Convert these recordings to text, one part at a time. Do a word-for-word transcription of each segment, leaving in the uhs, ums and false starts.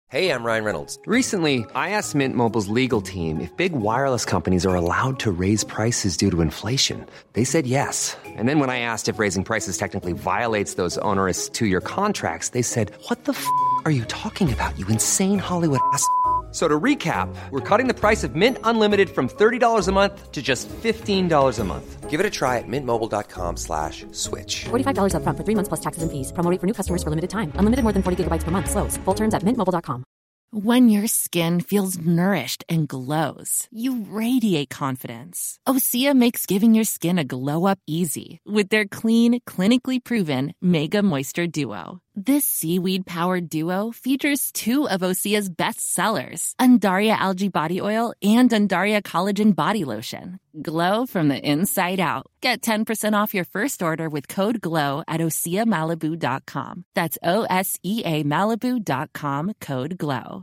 Hey, I'm Ryan Reynolds. Recently, I asked Mint Mobile's legal team if big wireless companies are allowed to raise prices due to inflation. They said yes. And then when I asked if raising prices technically violates those onerous two-year contracts, they said, what the f*** are you talking about, you insane Hollywood ass f- So to recap, we're cutting the price of Mint Unlimited from thirty dollars a month to just fifteen dollars a month. Give it a try at mintmobile.com slash switch. forty-five dollars up front for three months plus taxes and fees. Promo rate for new customers for limited time. Unlimited more than forty gigabytes per month. Slows full terms at mint mobile dot com. When your skin feels nourished and glows, you radiate confidence. Osea makes giving your skin a glow up easy with their clean, clinically proven Mega Moisture Duo. This seaweed-powered duo features two of Osea's best sellers, Undaria Algae Body Oil and Undaria Collagen Body Lotion. Glow from the inside out. Get ten percent off your first order with code GLOW at osea malibu dot com. That's O S E A Malibu dot com, code GLOW.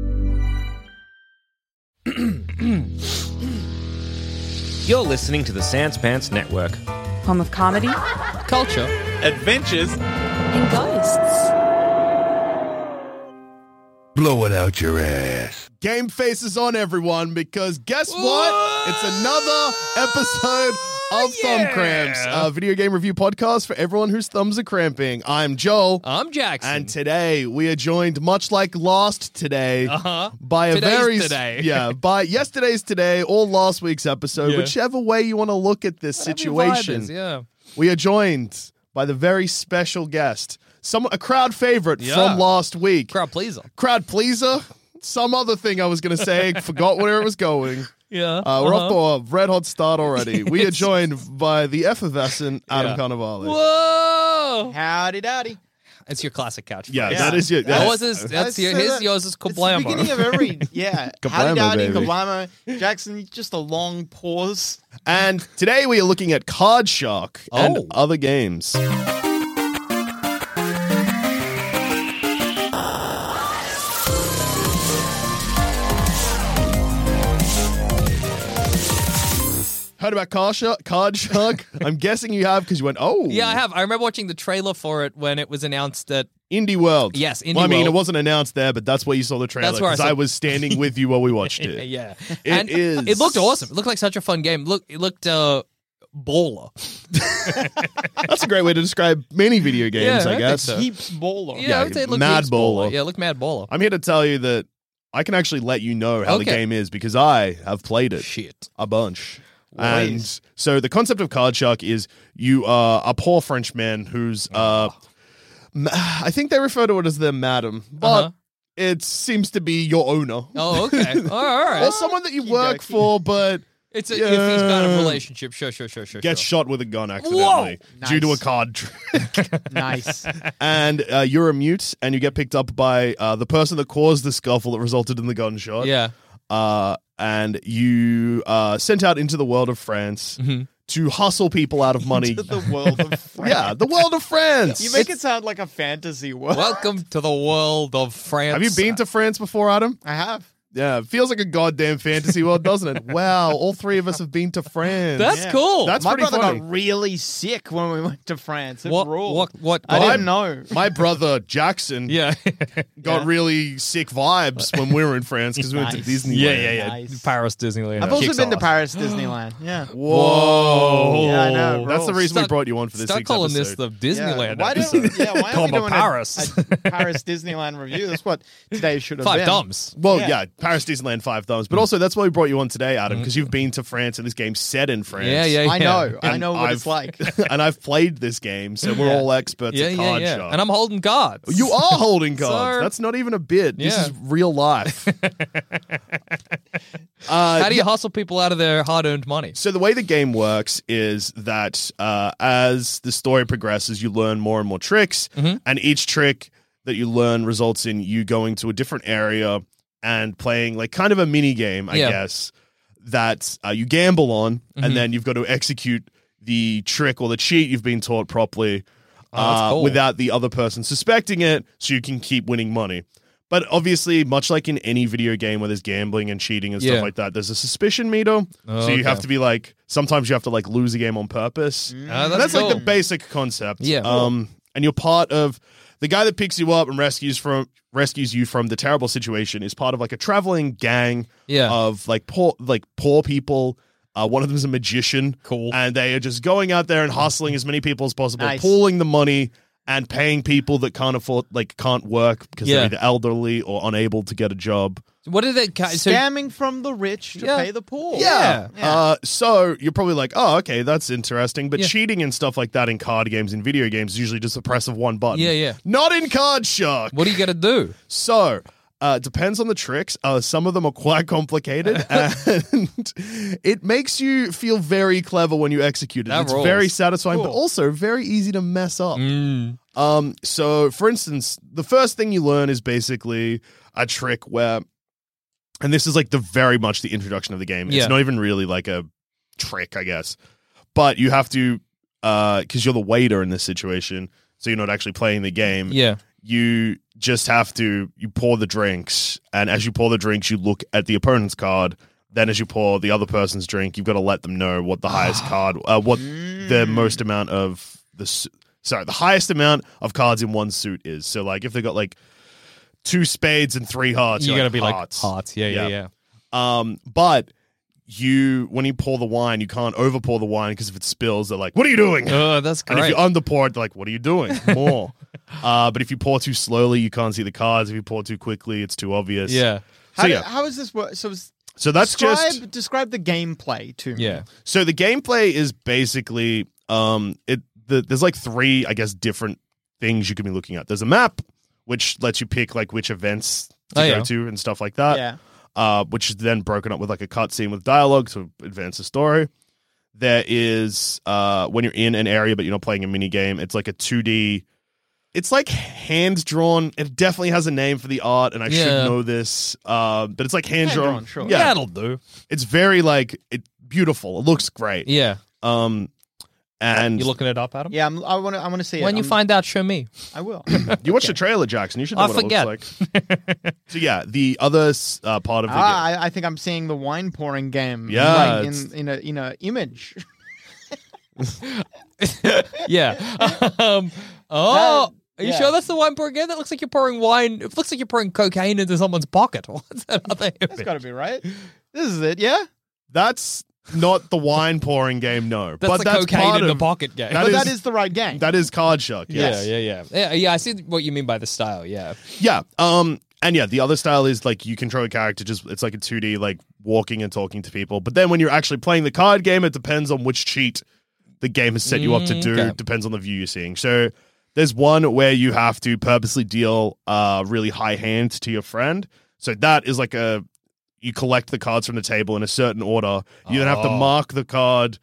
You're listening to the Sans Pants Network. Home of comedy, Culture. Adventures. and ghosts. Blow it out your ass. Game faces on, everyone, because guess what? It's another episode of Thumb Cramps, a video game review podcast for everyone whose thumbs are cramping. I'm Joel. I'm Jackson. And today we are joined, much like last today, Uh-huh. by a Today's very today. yeah, by yesterday's today or last week's episode, Yeah. whichever way you want to look at this Whatever your vibe situation. is, yeah. We are joined by the very special guest, some a crowd favorite Yeah. from last week, Crowd pleaser. crowd pleaser. Some other thing I was going to say, forgot where it was going. Yeah. Uh, we're uh-huh. off to a red hot start already. We are It's- joined by the effervescent Adam Yeah. Carnivale. Whoa! Howdy dowdy. It's your classic catchphrase. Yeah, Yeah. that is your. That That's, was his, that's I your, said his, that- yours is It's the Kablamo. beginning of every, yeah. Kablamo, Howdy dowdy, baby. kablamo. Jackson, just a long pause. and today we are looking at Card Shark and Oh. other games. Heard about Card Shark? Card Shark? I'm guessing you have because you went, oh. Yeah, I have. I remember watching the trailer for it when it was announced at Indie World. Yes, Indie well, I mean, World. it wasn't announced there, but that's where you saw the trailer That's where I because I, saw- was standing with you while we watched it. yeah. It and is- It looked awesome. It looked like such a fun game. Look, it looked uh, baller. That's a great way to describe many video games, Yeah, I I think guess. so. Heaps baller. Yeah, Yeah, I would say it looked mad heaps baller. Yeah, it looked mad baller. I'm here to tell you that I can actually let you know how the Okay. game is because I have played it Shit. a bunch. Please. And so the concept of Card Shark is you are a poor French man who's, uh, ma- I think they refer to it as the madam, but Uh-huh. it seems to be your owner. Oh, okay. all right. All right. Or someone that you work Okey-dokey. for, but It's a Yeah. iffy kind of relationship. Sure, sure, sure, sure. gets sure. shot with a gun accidentally due to a Nice. card trick. Nice. And uh, you're a mute, and you get picked up by uh, the person that caused the scuffle that resulted in the gunshot. Yeah. Uh, and you uh, sent out into the world of France Mm-hmm. to hustle people out of money. To the world of France. Yeah, the world of France. You make it sound like a fantasy world. Welcome to the world of France. Have you been to France before, Adam? I have. Yeah, it feels like a goddamn fantasy world, doesn't it? Wow, all three of us have been to France. That's Yeah. cool. That's My pretty brother funny. got really sick when we went to France. It what, ruled. what? What? I Well, didn't know. My brother Jackson Yeah. got Yeah. really sick vibes when we were in France because we went to Nice. Disneyland. yeah, yeah, yeah. Nice. Paris, Disneyland. I've also Kicks been to ass. Paris Disneyland. Yeah. Whoa. Yeah, I know. That's the rules. reason we Start- brought you on for this Start week's calling episode. this the Disneyland Yeah. Why episode. don't, yeah, why aren't we Comma doing Paris. A, a Paris Disneyland review? That's what today should have Five been. thumbs. Well, Yeah. yeah. Paris Disneyland five thumbs. But also, that's why we brought you on today, Adam, because you've been to France and this game's set in France. Yeah, yeah, yeah. I know. I And know what I've- it's like. and I've played this game, so we're Yeah. all experts Yeah, at yeah, card yeah. shop. And I'm holding cards. You are holding cards. So- That's not even a bit. This Yeah. is real life. uh, How do you hustle people out of their hard-earned money? So the way the game works is that uh, as the story progresses, you learn more and more tricks, Mm-hmm. and each trick that you learn results in you going to a different area and playing like kind of a mini game, I Yeah. guess, that uh, you gamble on, Mm-hmm. and then you've got to execute the trick or the cheat you've been taught properly Oh, that's uh, cool. without the other person suspecting it, so you can keep winning money. But obviously, much like in any video game where there's gambling and cheating and Yeah. stuff like that, there's a suspicion meter. Oh, so you okay. have to be like, sometimes you have to like lose a game on purpose. Ah, And that's that's like cool. the basic concept. Yeah. Um, and you're part of the guy that picks you up and rescues from rescues you from the terrible situation is part of like a traveling gang Yeah. of like poor like poor people. Uh, one of them is a magician. Cool. And they are just going out there and hustling as many people as possible, Nice. pooling the money and paying people that can't afford, like can't work because Yeah. they're either elderly or unable to get a job. What did it? ca- So, Scamming from the rich to Yeah. pay the poor. Yeah. Uh, so you're probably like, oh, okay, that's interesting. But Yeah. cheating and stuff like that in card games and video games is usually just a press of one button. Yeah, yeah. Not in Card Shark. what do you got to do? So, uh, it depends on the tricks. Uh, some of them are quite complicated, and it makes you feel very clever when you execute it. That it's rules. very satisfying, but Cool. also very easy to mess up. Mm. Um, so, for instance, the first thing you learn is basically a trick where, and this is like the very much the introduction of the game. Yeah. It's not even really like a trick, I guess, but you have to, uh, because you're the waiter in this situation, so you're not actually playing the game. Yeah. You just have to you pour the drinks, and as you pour the drinks, you look at the opponent's card. Then, as you pour the other person's drink, you've got to let them know what the highest card, uh, what the most amount of the su- sorry, the highest amount of cards in one suit is. So, like, if they got like two spades and three hearts, You you're got to like, be hearts. like hearts. Yeah, yeah, Yeah. yeah. Um, but you when you pour the wine, you can't over pour the wine because if it spills, they're like, "What are you doing?" Oh, that's And if great. you under pour it, they're like, "What are you doing?" More. uh, but if you pour too slowly, you can't see the cards. If you pour too quickly, it's too obvious. Yeah. How, So do- yeah. how is this work? So s- So that's describe, just describe the gameplay to me. Yeah. so the gameplay is basically um it the, there's like three I guess different things you can be looking at. There's a map which lets you pick like which events to Oh, go yeah. to and stuff like that. Yeah. Uh, which is then broken up with like a cutscene with dialogue to advance the story. There is uh when you're in an area but you're not playing a mini game, it's like a two D. It's like hand drawn. It definitely has a name for the art, and I Yeah. should know this. Uh, but it's like hand drawn. Hand-drawn, sure. Yeah, That'll do. it's very like it beautiful. It looks great. Yeah. Um, and You looking it up, Adam? Yeah, I'm, I want to. I want to see it. When you I'm- find out, show me. I will. you watched the trailer, Jackson. You should know I what forget. it looks like. So yeah, the other uh, part of the Ah, I, I think I'm seeing the wine pouring game. Yeah, like it's- in in a in a image. Yeah. um, oh, That- are you yeah. sure that's the wine pouring game? That looks like you're pouring wine. It looks like you're pouring cocaine into someone's pocket. What's that other That's image? got to be right. This is it. Yeah. that's not the wine pouring game. No, That's but the that's cocaine part in of, the pocket game. That but is- that is the right game. That is Card Shark. yeah, Yes. yeah, yeah, yeah, yeah. I see what you mean by the style. Yeah. Yeah. Um. And yeah, the other style is like you control a character. Just it's like a two D, like walking and talking to people. But then when you're actually playing the card game, it depends on which cheat the game has set you up to Mm, do. okay. Depends on the view you're seeing. So there's one where you have to purposely deal a really high hand to your friend. So that is like a you collect the cards from the table in a certain order. You then have to Oh. mark the card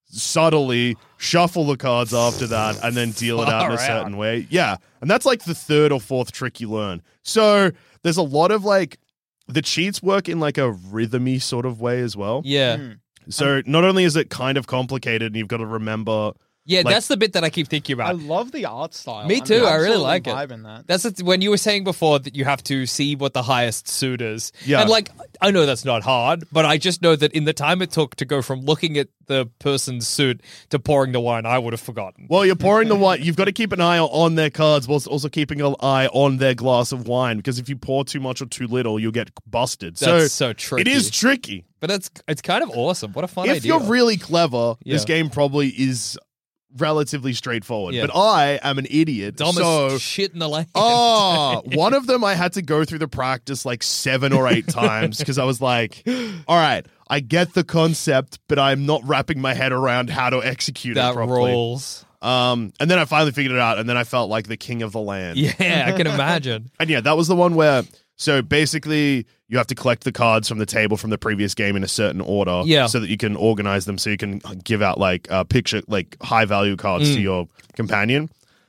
subtly, shuffle the cards after that, and then deal it out in a Far certain way. Yeah. And that's like the third or fourth trick you learn. So there's a lot of like the cheats work in like a rhythmy sort of way as well. Yeah. Mm. So not only is it kind of complicated and you've got to remember Yeah, Like- that's the bit that I keep thinking I about. love the art style. Me I'm too, I really absolutely like it. vibing that. That's it, when you were saying before that you have to see what the highest suit is. Yeah. And like, I know that's not hard, but I just know that in the time it took to go from looking at the person's suit to pouring the wine, I would have forgotten. Well, you're pouring the wine. You've got to keep an eye on their cards, whilst also keeping an eye on their glass of wine. Because if you pour too much or too little, you'll get busted. That's so so tricky. It is tricky. But it's it's kind of awesome. What a fun If idea. you're really clever, Yeah. this game probably is relatively straightforward. Yeah. But I am an idiot. dumbest so, shit in the land. oh, one of them I had to go through the practice like seven or eight times because I was like, all right, I get the concept, but I'm not wrapping my head around how to execute that it properly. rolls. Um, and then I finally figured it out, and then I felt like the king of the land. Yeah, I can imagine. And yeah, that was the one where, so basically, you have to collect the cards from the table from the previous game in a certain order, Yeah. so that you can organize them, so you can give out like uh, picture, like high value cards Mm. to your companion.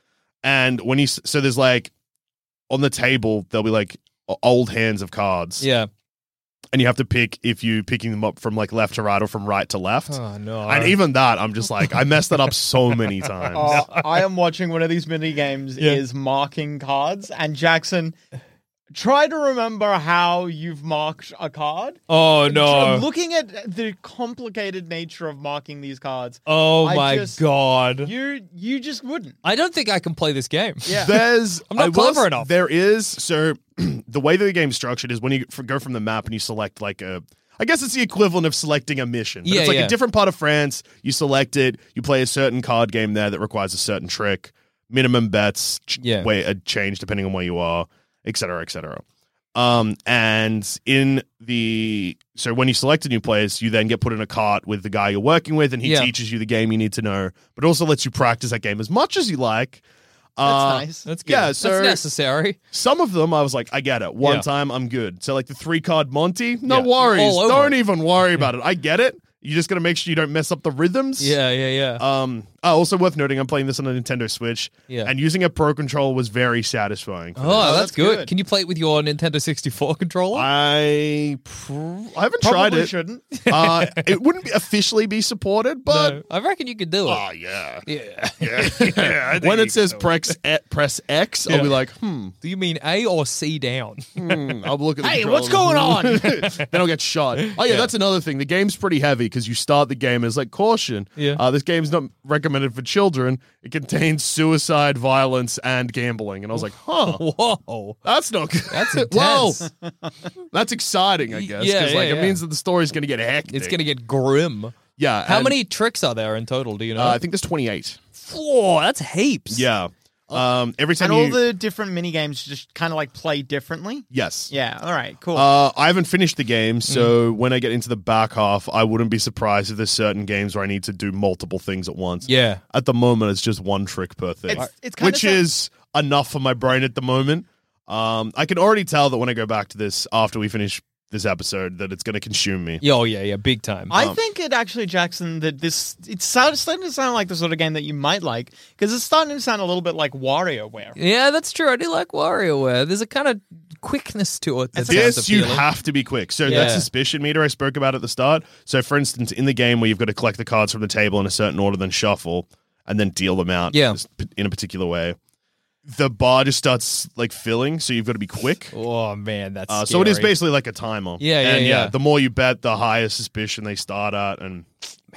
And when you, s- so there's like on the table there'll be like o- old hands of cards, Yeah. and you have to pick if you picking them up from like left to right or from right to left. Oh no. And even that, I'm just like, I messed that up so many times. Oh, I am watching one of these mini games Yeah. is marking cards, and Jackson Try to remember how you've marked a card. Oh no! Looking at the complicated nature of marking these cards. Oh I my just- god! You you just wouldn't. I don't think I can play this game. Yeah. There's, I'm not I will clever s- enough. There is, so the way that the game's structured is when you f- go from the map and you select like a, I guess it's the equivalent of selecting a mission. But Yeah, it's like yeah. a different part of France. You select it, you play a certain card game there that requires a certain trick, minimum bets, ch- Yeah. way a change depending on where you are, et cetera, et cetera. Um, and in the, so when you select a new place, you then get put in a cart with the guy you're working with, and he Yeah. teaches you the game you need to know, but also lets you practice that game as much as you like. That's Uh, nice. That's good. Yeah, so- that's necessary. Some of them, I was like, I get it. One Yeah. time, I'm good. So, like the three card Monty, no Yeah. worries. All over Don't it. even worry about it. I get it. You just got to make sure you don't mess up the rhythms. Yeah, yeah, yeah. Um. Oh, also worth noting, I'm playing this on a Nintendo Switch. Yeah. And using a Pro Controller was very satisfying. for oh, this. that's, that's good. good. Can you play it with your Nintendo sixty-four controller? I pr- I haven't Probably tried it. shouldn't. Uh, it wouldn't be officially be supported, but no, I reckon you could do it. oh yeah, yeah. yeah. yeah. think When you it says can press e- press X, Yeah. I'll be like, hmm. Do you mean A or C down? Hmm, I'll look at the Hey, controller. what's going on? Then I'll get shot. Oh yeah, Yeah. that's another thing. The game's pretty heavy because you start the game as like caution. Yeah. Uh, this game's not recommended for children. It contains suicide, violence, and gambling. And I was like, huh, Whoa. that's not good. That's well, intense. that's exciting, I guess. Yeah, Because yeah, like yeah. it means that the story's going to get hectic. It's going to get grim. yeah. How and, many tricks are there in total? Do you know? Uh, I think there's twenty-eight. Whoa, that's heaps. Yeah. Um. Every time And all you. the different mini games just kind of like play differently. yes. Yeah. All right. Cool. Uh, I haven't finished the game, so Mm. when I get into the back half, I wouldn't be surprised if there's certain games where I need to do multiple things at once. Yeah. At the moment, it's just one trick per thing, It's- it's kinda which so- is enough for my brain at the moment. Um, I can already tell that when I go back to this after we finish this episode, that it's going to consume me. Yeah, oh, yeah, yeah, big time. I um, think it actually, Jackson, that this it's start- starting to sound like the sort of game that you might like because it's starting to sound a little bit like WarioWare. yeah, that's true. I do like WarioWare. There's a kind of quickness to it. That sounds This you appealing. have to be quick. So Yeah. that suspicion meter I spoke about at the start. So for instance, in the game where you've got to collect the cards from the table in a certain order, then shuffle, and then deal them out Yeah. just p- in a particular way, the bar just starts like filling. So you've got to be quick. Oh man, that's Uh, so it is scary. basically like a timer. Yeah, yeah, and yeah. The more you bet, the higher suspicion they start at, and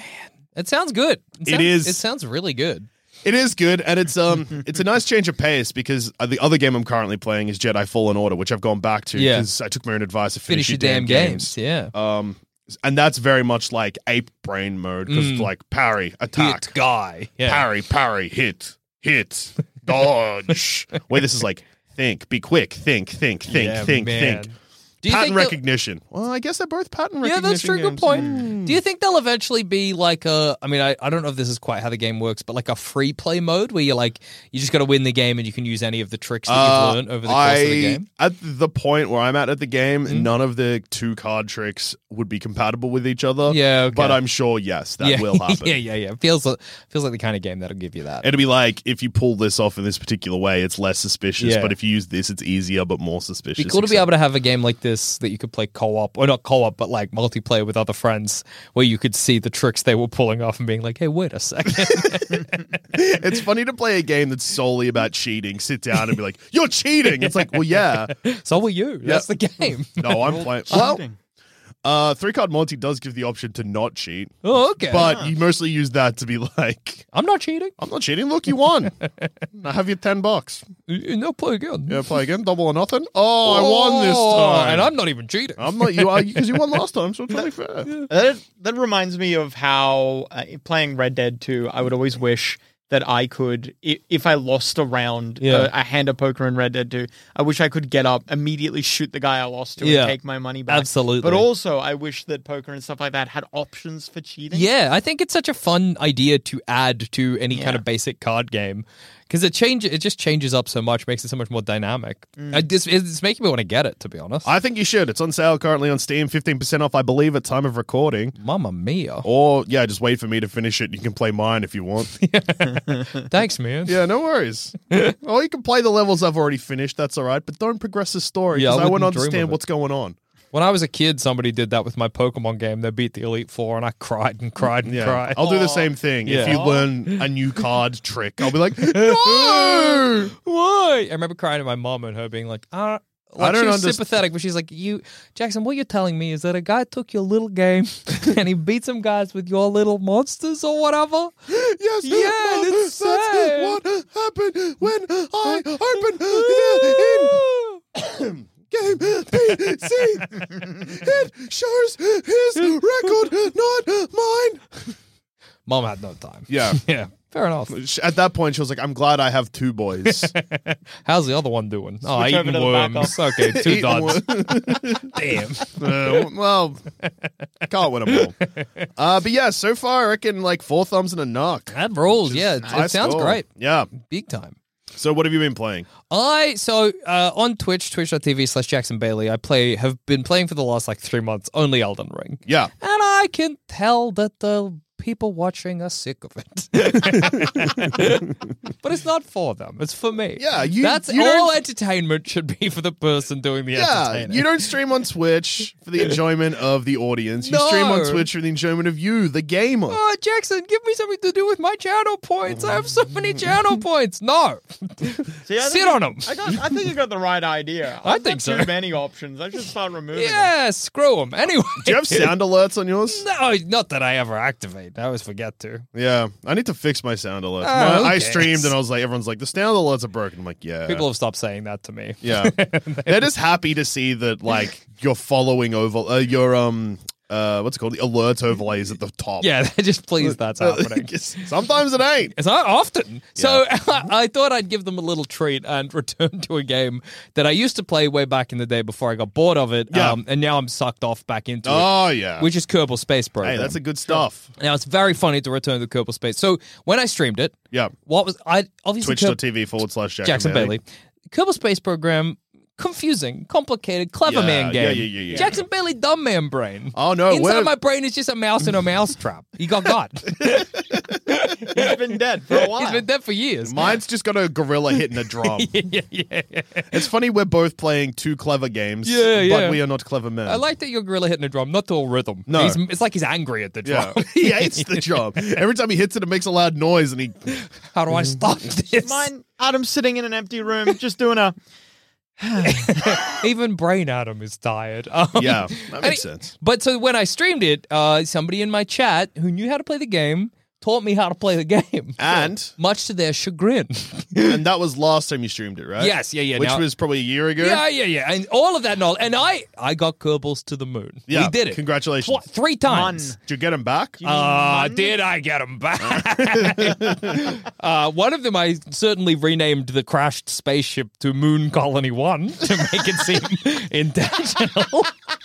It sounds good. It, It sounds, is- It sounds really good. it is good. And it's um, it's a nice change of pace because uh, the other game I'm currently playing is Jedi Fallen Order, which I've gone back to Yeah. because I took my own advice to Finish, finish, your damn games. Yeah. Um, and that's very much like ape brain mode because it's like parry, attack, Hit guy. Yeah. parry, parry, hit, hit, dodge. Where this is like think, be quick, think, think, think, Yeah, think, man. think. Do you Pattern think they'll- recognition. Well, I guess they're both pattern Yeah, recognition. that's true. Good games. point. Do you think they'll eventually be like a? I mean, I, I don't know if this is quite how the game works, but like a free play mode where you're like you just got to win the game and you can use any of the tricks that Uh, you've learned over the course I, of the game. Hmm? At the point where I'm at at the game, none of the two card tricks would be compatible with each other. Yeah, okay. But I'm sure, yes, that yeah, will happen. yeah, yeah, yeah. Feels like, feels like the kind of game that'll give you that. It'll be like if you pull this off in this particular way, it's less suspicious. Yeah. But if you use this, it's easier but more suspicious. It'd be cool to be able to have a game like this that you could play co-op, or not co-op, but like multiplayer with other friends, where you could see the tricks they were pulling off and being like, "Hey, wait a second." It's funny to play a game that's solely about cheating. Sit down and be like, "You're cheating." It's like, well, yeah. So were you. That's the game. No, I'm playing. Well, uh, three card Monty does give the option to not cheat, Oh, okay. but you mostly use that to be like, I'm not cheating. "I'm not cheating. Look, you won. I have your ten bucks. You- No, play again. Yeah, play again. Double or nothing. Oh, I won this Oh, time, and I'm not even cheating. I'm not you are because you won last time, so it's only fair. That, that reminds me of how uh, playing Red Dead two, I would always wish that I could, i- if I lost a round, Yeah. uh, a hand of poker in Red Dead two, I wish I could get up, immediately shoot the guy I lost to Yeah. and take my money back. Absolutely. But also, I wish that poker and stuff like that had options for cheating. Yeah, I think it's such a fun idea to add to any kind Yeah. of basic card game because it change it just changes up so much, makes it so much more dynamic. Mm. I, it's, it's making me want to get it, to be honest. I think you should. It's on sale currently on Steam, fifteen percent off, I believe, at time of recording. Mamma mia! Or yeah, just wait for me to finish it. You can play mine if you want. Thanks, man. Yeah, no worries. Or you can play the levels I've already finished. That's all right. But don't progress the story Yeah, I because I, wouldn't wouldn't dream understand of it. what's going on. When I was a kid, somebody did that with my Pokemon game. They beat the Elite Four, and I cried and cried and Yeah, cried. I'll do the same thing. If Yeah. you learn a new card trick, I'll be like, no. Why? I remember crying to my mom and her being like, uh, Like, I don't she was understand. sympathetic, but she's like, "You, Jackson, what you're telling me is that a guy took your little game and he beat some guys with your little monsters or whatever." Yes, Yeah, Mom, it's that's sad. what happened when I opened in Game P C. It shows his record, not mine. Mom had no time. Yeah. Yeah. Fair enough. At that point, she was like, I'm glad I have two boys. How's the other one doing? Oh, Switch over eating to the worms. Okay, two Eating dots. worms. Damn. Uh, well, can't win them all. Uh, but yeah, so far, I reckon like four thumbs and a knock. That rules. Yeah, it, High it sounds score. great. Yeah. Big time. So what have you been playing? I so uh, on Twitch, twitch.tv slash Jackson Bailey, I play have been playing for the last like three months only Elden Ring. Yeah. And I can tell that the people watching are sick of it. But it's not for them. It's for me. Yeah, you- That's you all don't- entertainment should be for the person doing the Yeah, entertaining. you don't stream on Twitch for the enjoyment of the audience. You stream on No. Twitch for the enjoyment of you, the gamer. Oh, Jackson, give me something to do with my channel points. I have so many channel points. No. See, I Sit think on you- 'em. I, got, I think you got the right idea. I I've think got so. Too many options. I should start removing them. Yeah, screw them. Anyway. Do you have sound alerts on yours? No, not that I ever activate. I always forget to. Yeah, I need to fix my sound alerts. Oh, My- who I cares? streamed and I was like, everyone's like, the sound alerts are broken. I'm like, yeah. People have stopped saying that to me. Yeah, they're just happy to see that like you're following over uh, your um uh what's it called, the alert overlays at the top. Yeah, they're just pleased that's happening. Sometimes it ain't. It's not often. So I thought I'd give them a little treat and return to a game that I used to play way back in the day before I got bored of it. Yeah. Um, and now I'm sucked off back into it. Oh yeah, Which is Kerbal Space Program. hey, that's a good stuff. Now, it's very funny to return to Kerbal Space. So when I streamed it, Yeah, what was I obviously Kerb- twitch.tv forward slash Jackson, Jackson Bailey. Kerbal Space Program, confusing, complicated, clever Yeah, man yeah, game. yeah, yeah, yeah. Jackson Bailey, dumb man brain. Oh no, Inside we're- my brain is just a mouse in a mouse trap. He got got. He's been dead for a while. He's been dead for years. Mine's just got a gorilla hitting a drum. yeah, yeah, yeah. It's funny we're both playing two clever games, Yeah, but yeah. we are not clever men. I like that your gorilla hitting a drum, not to a rhythm. No. He's, it's like he's angry at the Yeah, drum. he hates the drum. Every time he hits it, it makes a loud noise, and he. How do I stop this? Mine, Adam's sitting in an empty room, just doing a. Even Brain Adam is tired. Um, Yeah, that makes and- sense. But so when I streamed it, uh, somebody in my chat who knew how to play the game taught me how to play the game. And Much to their chagrin. and that was last time you streamed it, right? Yes, yeah, yeah. Which Now- was probably a year ago. Yeah, yeah, yeah. And all of that knowledge. And I I got Kerbals to the moon. Yeah, We did it. congratulations. Tw- three times. Mun. Did you get him back? Uh, Mun? did I get them back? uh, one of them I certainly renamed the crashed spaceship to Moon Colony One to make it seem intentional.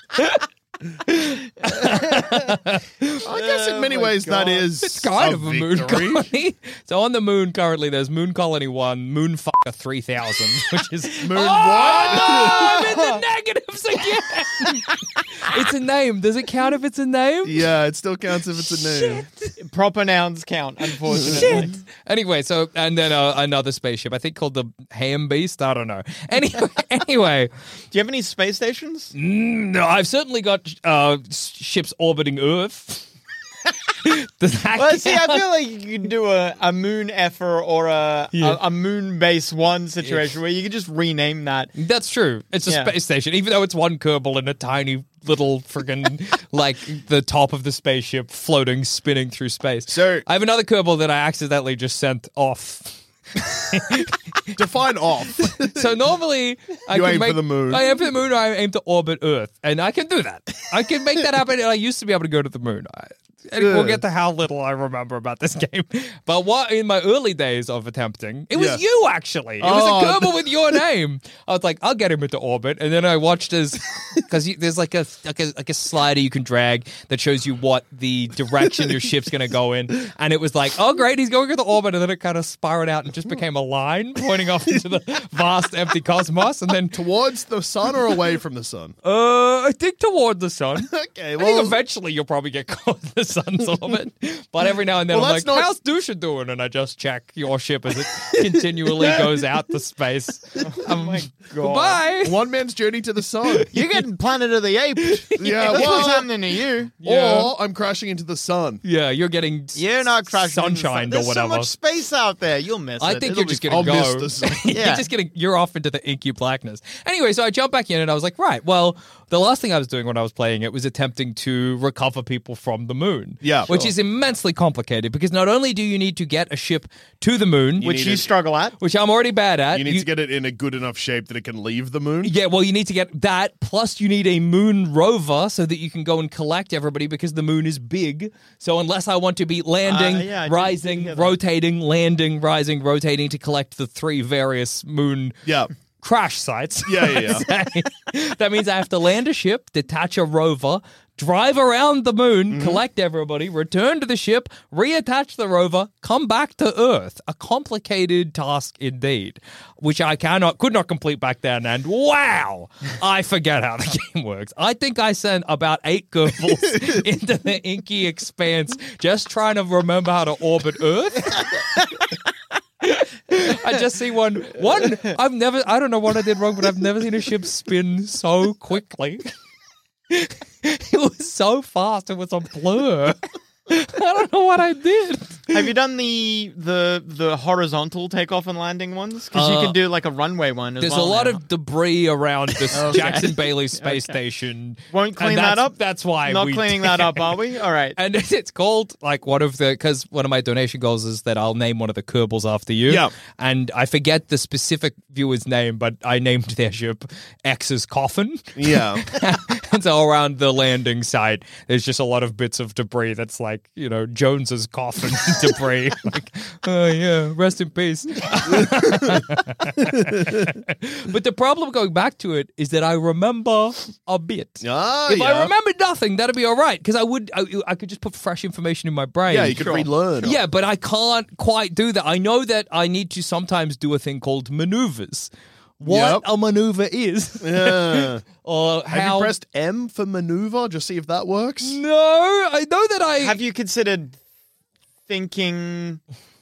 I guess in many Oh my ways that God. is It's kind of a moon victory. colony. So on the moon currently, there's Moon Colony One, Moonfucker three thousand, which is Moon oh, what? No, I'm in the negatives again. It's a name. Does it count if it's a name? Yeah, it still counts if it's a name. Proper nouns count, unfortunately. Anyway, so and then uh, another spaceship, I think called the Ham Beast. I don't know. Anyway, anyway, Do you have any space stations? mm, no, I've certainly got uh, ships orbiting Earth. Does that Well, see, I count? feel like you can do a, a moon effer or a, Yeah. a, a moon base one situation where you can just rename that. That's true. It's a Yeah. space station, even though it's one Kerbal in a tiny little friggin' like the top of the spaceship floating, spinning through space. So- I have another Kerbal that I accidentally just sent off. Define off. So normally I You can aim for make, the moon. I aim for the moon. Or I aim to orbit Earth, and I can do that. I can make that happen. And I used to be able to go to the moon. I, and we'll Good. get to how little I remember about this game. But what in my early days of attempting, it was Yeah. you actually. It was Oh. a Kerbal with your name. I was like, I'll get him into orbit, and then I watched as because there's like a like a like a slider you can drag that shows you what the direction your ship's going to go in, and it was like, oh great, he's going into orbit, and then it kind of spiraled out and just became a line pointing off into the vast empty cosmos, and then Towards the sun or away from the sun? uh, I think toward the sun. Okay, I think well, eventually you'll probably get caught in the sun's orbit. But every now and then Well, I'm like, that's not- how's Dusha doing? And I just check your ship as it continually goes out to space. Oh my God. Bye. One man's journey to the sun. You're getting Planet of the Apes. Yeah, That's well- what's happening to you. Yeah. Or I'm crashing into the sun. Yeah, you're getting You're not crashing into the sun. sunshine or There's whatever. so much space out there. You'll miss I it. think It'll you're be just fine. gonna I'll go. miss the sun. You're Yeah. just gonna. You're off into the inky blackness. Anyway, so I jumped back in and I was like, right. Well, the last thing I was doing when I was playing it was attempting to recover people from the moon. Yeah, which sure. is immensely complicated because not only do you need to get a ship to the moon, You Which need you it- struggle at. which I'm already bad at. You need to get it in a good enough shape that it can leave the moon. Yeah, well, you need to get that. Plus, you need a moon rover so that you can go and collect everybody because the moon is big. So, unless I want to be landing, Uh, yeah, I did- rising, did hear that. rotating, landing, rising, rotating to collect the three various moon Yeah. crash sites. Yeah, yeah, yeah. That means I have to land a ship, detach a rover, drive around the moon, Mm-hmm. collect everybody, return to the ship, reattach the rover, come back to Earth. A complicated task indeed, which I cannot, could not complete back then. And wow, I forget how the game works. I think I sent about eight Kerbals into the inky expanse just trying to remember how to orbit Earth. I just see one. One. I've never. I don't know what I did wrong, but I've never seen a ship spin so quickly. It was so fast. It was a blur. I don't know what I did. Have you done the the the horizontal takeoff and landing ones? Because you Uh, can do like a runway one as There's well a lot now. of debris around this Okay. Jackson Bailey space station. Won't And clean that's- that up? That's why Not we cleaning did that up, it. are we? All right. And it's called like one of the because one of my donation goals is that I'll name one of the Kerbals after you. Yeah. And I forget the specific viewer's name, but I named their ship X's Coffin. Yeah. And so around the landing site, there's just a lot of bits of debris that's like, you know, Jones's coffin debris. Like, oh, yeah, rest in peace. But the problem going back to it is that I remember a bit. Ah, if yeah. I remembered nothing, that'd be all right because I would, I, I could just put fresh information in my brain. Yeah, you could relearn. Yeah, but I can't quite do that. I know that I need to sometimes do a thing called maneuvers. What Yep. a maneuver is. Yeah. Or Have how you pressed M for maneuver? Just see if that works. No, I know that I Have you considered thinking?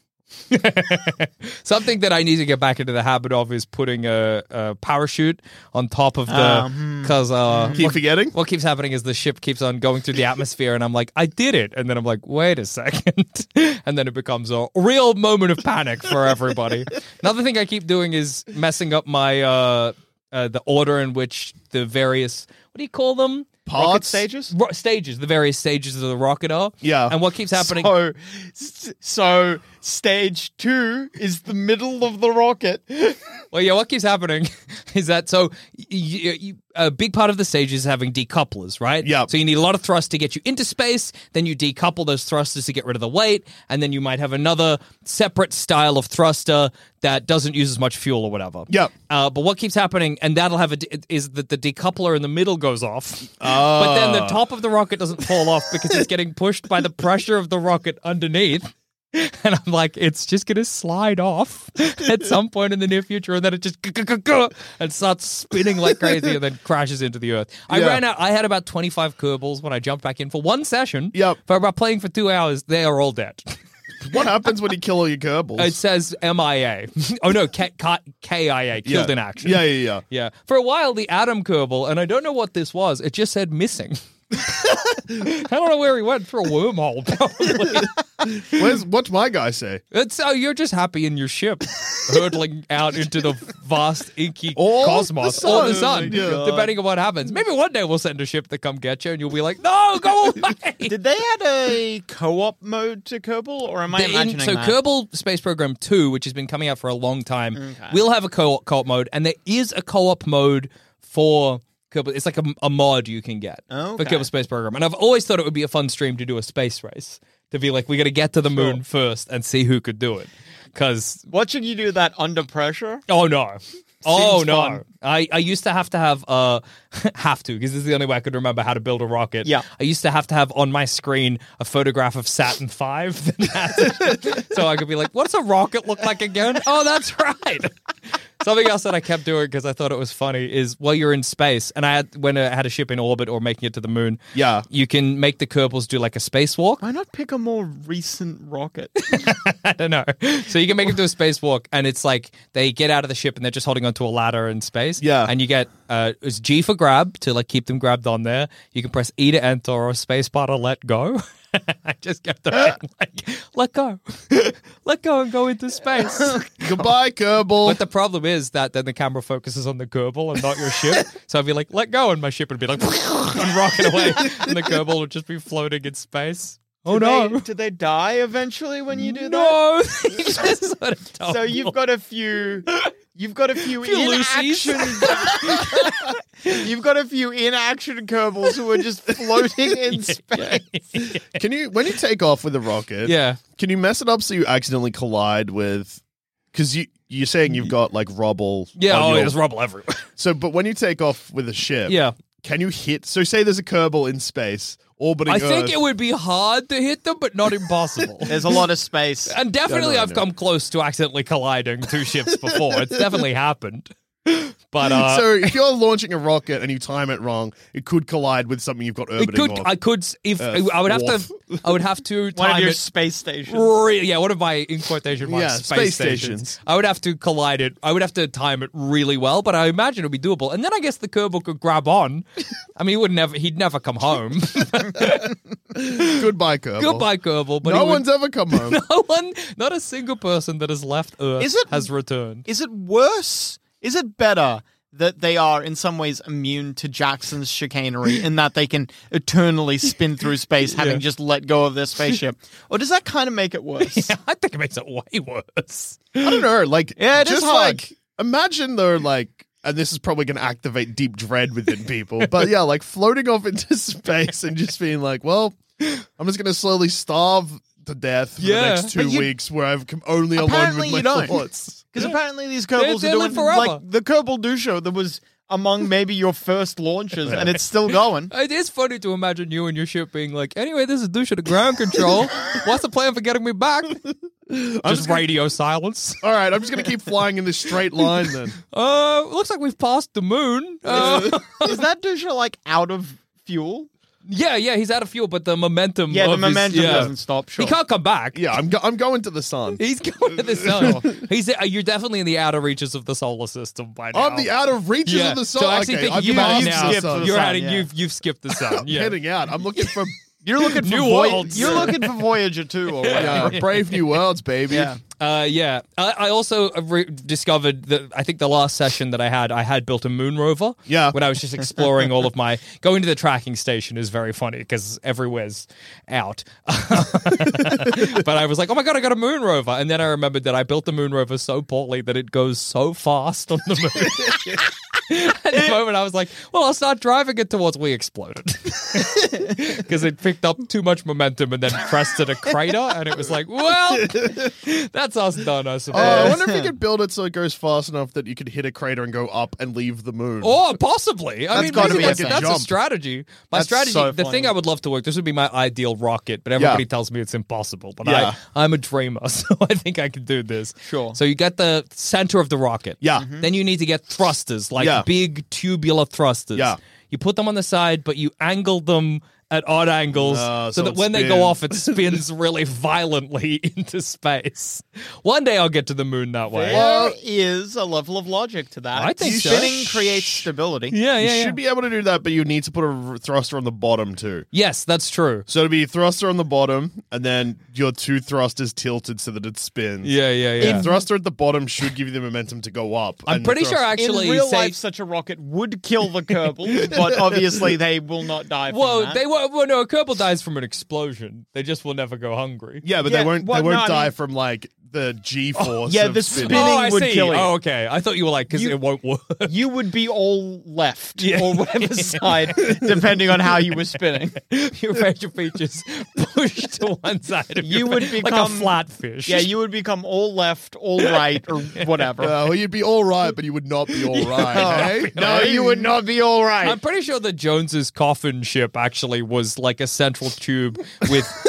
Something that I need to get back into the habit of is putting a, a parachute on top of the Um, because uh, Keep what, forgetting? what keeps happening is the ship keeps on going through the atmosphere, and I'm like, I did it, and then I'm like, wait a second, and then it becomes a real moment of panic for everybody. Another thing I keep doing is messing up my uh, uh the order in which the various what do you call them? Rocket Parts? stages? Ro- stages, the various stages of the rocket are. Yeah. And what keeps happening? So, s- so stage two is the middle of the rocket. Well, yeah, what keeps happening is that so y- y- y- a big part of the stage is having decouplers, right? Yeah. So you need a lot of thrust to get you into space, then you decouple those thrusters to get rid of the weight, and then you might have another separate style of thruster that doesn't use as much fuel or whatever. Yeah. Uh, but what keeps happening, and that'll have a de- is that the decoupler in the middle goes off, but then the top of the rocket doesn't fall off because it's getting pushed by the pressure of the rocket underneath. And I'm like, it's just going to slide off at some point in the near future, and then it just and starts spinning like crazy and then crashes into the earth. I Yeah. ran out. I had about twenty-five Kerbals when I jumped back in for one session. Yep. For about playing for two hours, they are all dead. What happens when you kill all your Kerbals? It says M I A. Oh, no, K- K I A, killed yeah. in action. Yeah, yeah, yeah. Yeah. For a while, the Atom Kerbal, and I don't know what this was, it just said missing. I don't know where he went, through a wormhole, probably. Where's, what's my guy say? It's oh, you're just happy in your ship, hurtling out into the vast, inky Or cosmos the or the sun. sun, Oh my God. depending on what happens. Maybe one day we'll send a ship to come get you, and you'll be like, "No, go away." Did they add a co-op mode to Kerbal, or am I They're in- imagining so that? Kerbal Space Program two, which has been coming out for a long time, will have a co- co-op mode, and there is a co-op mode for Kerbal. It's like a, a mod you can get Okay. for Kerbal Space Program. And I've always thought it would be a fun stream to do a space race, to be like, we got to get to the moon first and see who could do it. Because, Watching you do that under pressure. oh no. Oh Seems no! fun. I, I used to have to have uh have to because this is the only way I could remember how to build a rocket. Yeah. I used to have to have on my screen a photograph of Saturn five, so I could be like, "What's a rocket look like again?" Oh, that's right. Something else that I kept doing because I thought it was funny is while you're in space, and I had when I had a ship in orbit or making it to the moon, Yeah. you can make the Kerbals do like a spacewalk. Why not pick a more recent rocket? I don't know. So you can make them do a spacewalk, and it's like they get out of the ship and they're just holding onto a ladder in space. Yeah. And you get uh, it's G for grab to like keep them grabbed on there. You can press E to enter or spacebar to let go. I just kept doing like, let go, let go and go into space. Goodbye, Kerbal. But the problem is that then the camera focuses on the Kerbal and not your ship. So I'd be like, let go, and my ship would be like and rocking away, and the Kerbal would just be floating in space. Oh do no! They, do they die eventually when you do that? No, they just sort of don't So you've look. got a few. You've got a few, Few in Lucy's. action. You've got a few in action Kerbals who are just floating in space. Can you, when you take off with a rocket, Yeah. can you mess it up so you accidentally collide with? Because you you're saying you've got like rubble. Yeah, on oh, your- there's rubble everywhere. So, but when you take off with a ship, Yeah. can you hit? So, say there's a Kerbal in space orbiting I think Earth. it would be hard to hit them, but not impossible. There's a lot of space. And definitely, No, no, I've no. come close to accidentally colliding two ships before. It's definitely happened. But uh, so if you're launching a rocket and you time it wrong, it could collide with something you've got it orbiting could. off. I could. If Earth. I would have Woof. to. I would have to One time of your it. space stations. Re- yeah, one of my in quotation marks Yeah, space, space stations. stations. I would have to collide it. I would have to time it really well, but I imagine it would be doable. And then I guess the Kerbal could grab on. I mean, he would never. He'd never come home. Goodbye, Kerbal. Goodbye, Kerbal. But No he would- one's ever come home. No one. Not a single person that has left Earth Is it- has returned. Is it worse? Is it better that they are in some ways immune to Jackson's chicanery in that they can eternally spin through space having just let go of their spaceship? Or does that kind of make it worse? Yeah, I think it makes it way worse. I don't know. Like, Yeah, it is just hard. like imagine though, like, and this is probably going to activate deep dread within people. But yeah, like floating off into space and just being like, well, I'm just going to slowly starve to death for Yeah. the next two But you- weeks where I'm only alone Apparently with my you don't. thoughts. Because apparently these Kerbals They- they are live doing forever. like the Kerbal Dusha that was among maybe your first launches, and it's still going. It is funny to imagine you and your ship being like, anyway, this is Dusha to ground control. What's the plan for getting me back? Just, just gonna- radio silence. All right, I'm just going to keep flying in this straight line then. Uh, looks like we've passed the moon. Uh, Is that Dusha like out of fuel? yeah, yeah, he's out of fuel, but the momentum. Yeah, the of his- momentum yeah. doesn't stop. Sure. He can't come back. Yeah, I'm, go- I'm going to the sun. He's going to the sun. He's uh, you're definitely in the outer reaches of the solar system by now. I'm the outer reaches yeah. of the sun. So actually, okay, thinking I've about it passed now, the skipped sun. the you're sun, adding, yeah. you've you've skipped the sun. I'm Yeah. heading out. I'm looking for You're looking for New Voy- worlds. You're looking for Voyager two or whatever. yeah, brave new worlds, baby. Yeah. Uh, yeah, I, I also re- discovered that I think the last session that I had, I had built a moon rover. Yeah. When I was just exploring all of my going to the tracking station is very funny because everywhere's out. But I was like, oh my god, I got a moon rover, and then I remembered that I built the moon rover so poorly that it goes so fast on the moon. At the moment, I was like, well, I'll start driving it towards we exploded. Because it picked up too much momentum and then crested a crater, and it was like, well, that's us done, I suppose. Oh, I wonder if you could build it so it goes fast enough that you could hit a crater and go up and leave the moon. Or possibly. I That's mean, gotta maybe be a that's, thing. that's a Jump. strategy. My That's strategy, so the funny. thing I would love to work, this would be my ideal rocket, but everybody Yeah. tells me it's impossible. But Yeah. I, I'm a dreamer, so I think I can do this. Sure. So you get the center of the rocket. Yeah. Then you need to get thrusters, like Yeah. big tubular thrusters. Yeah. You put them on the side, but you angle them at odd angles Uh, so, so that it when they go spins. off, it spins really violently into space. One day I'll get to the moon that way. There is a level of logic to that. I think so. Spinning creates stability. Yeah, You yeah, yeah. should be able to do that, but you need to put a r- thruster on the bottom too. Yes, that's true. So it'd be a thruster on the bottom, and then your two thrusters tilted so that it spins. Yeah, yeah, yeah. The thruster at the bottom should give you the momentum to go up. I'm and the pretty sure thrust- actually In real say, life, such a rocket would kill the Kerbal, but obviously they will not die from Well, that. they won't. Well, no, a Kerbal dies from an explosion. They just will never go hungry. Yeah, but Yeah, they won't. well, they won't no, I die mean- from like the G force. yeah, of the spinning. spinning oh, I would see. kill you. Oh, okay. I thought you were like because You- it won't work. You would be all left, Yeah. or whatever side, depending on how you were spinning. Your facial features pushed to one side of You your would face, like become- a flatfish. Yeah, you would become all left, all right, or whatever. Uh, well, you'd be all right, but you would not be all right. Hey? No, you would not be all right. I'm pretty sure that Jones's coffin ship actually was like a central tube with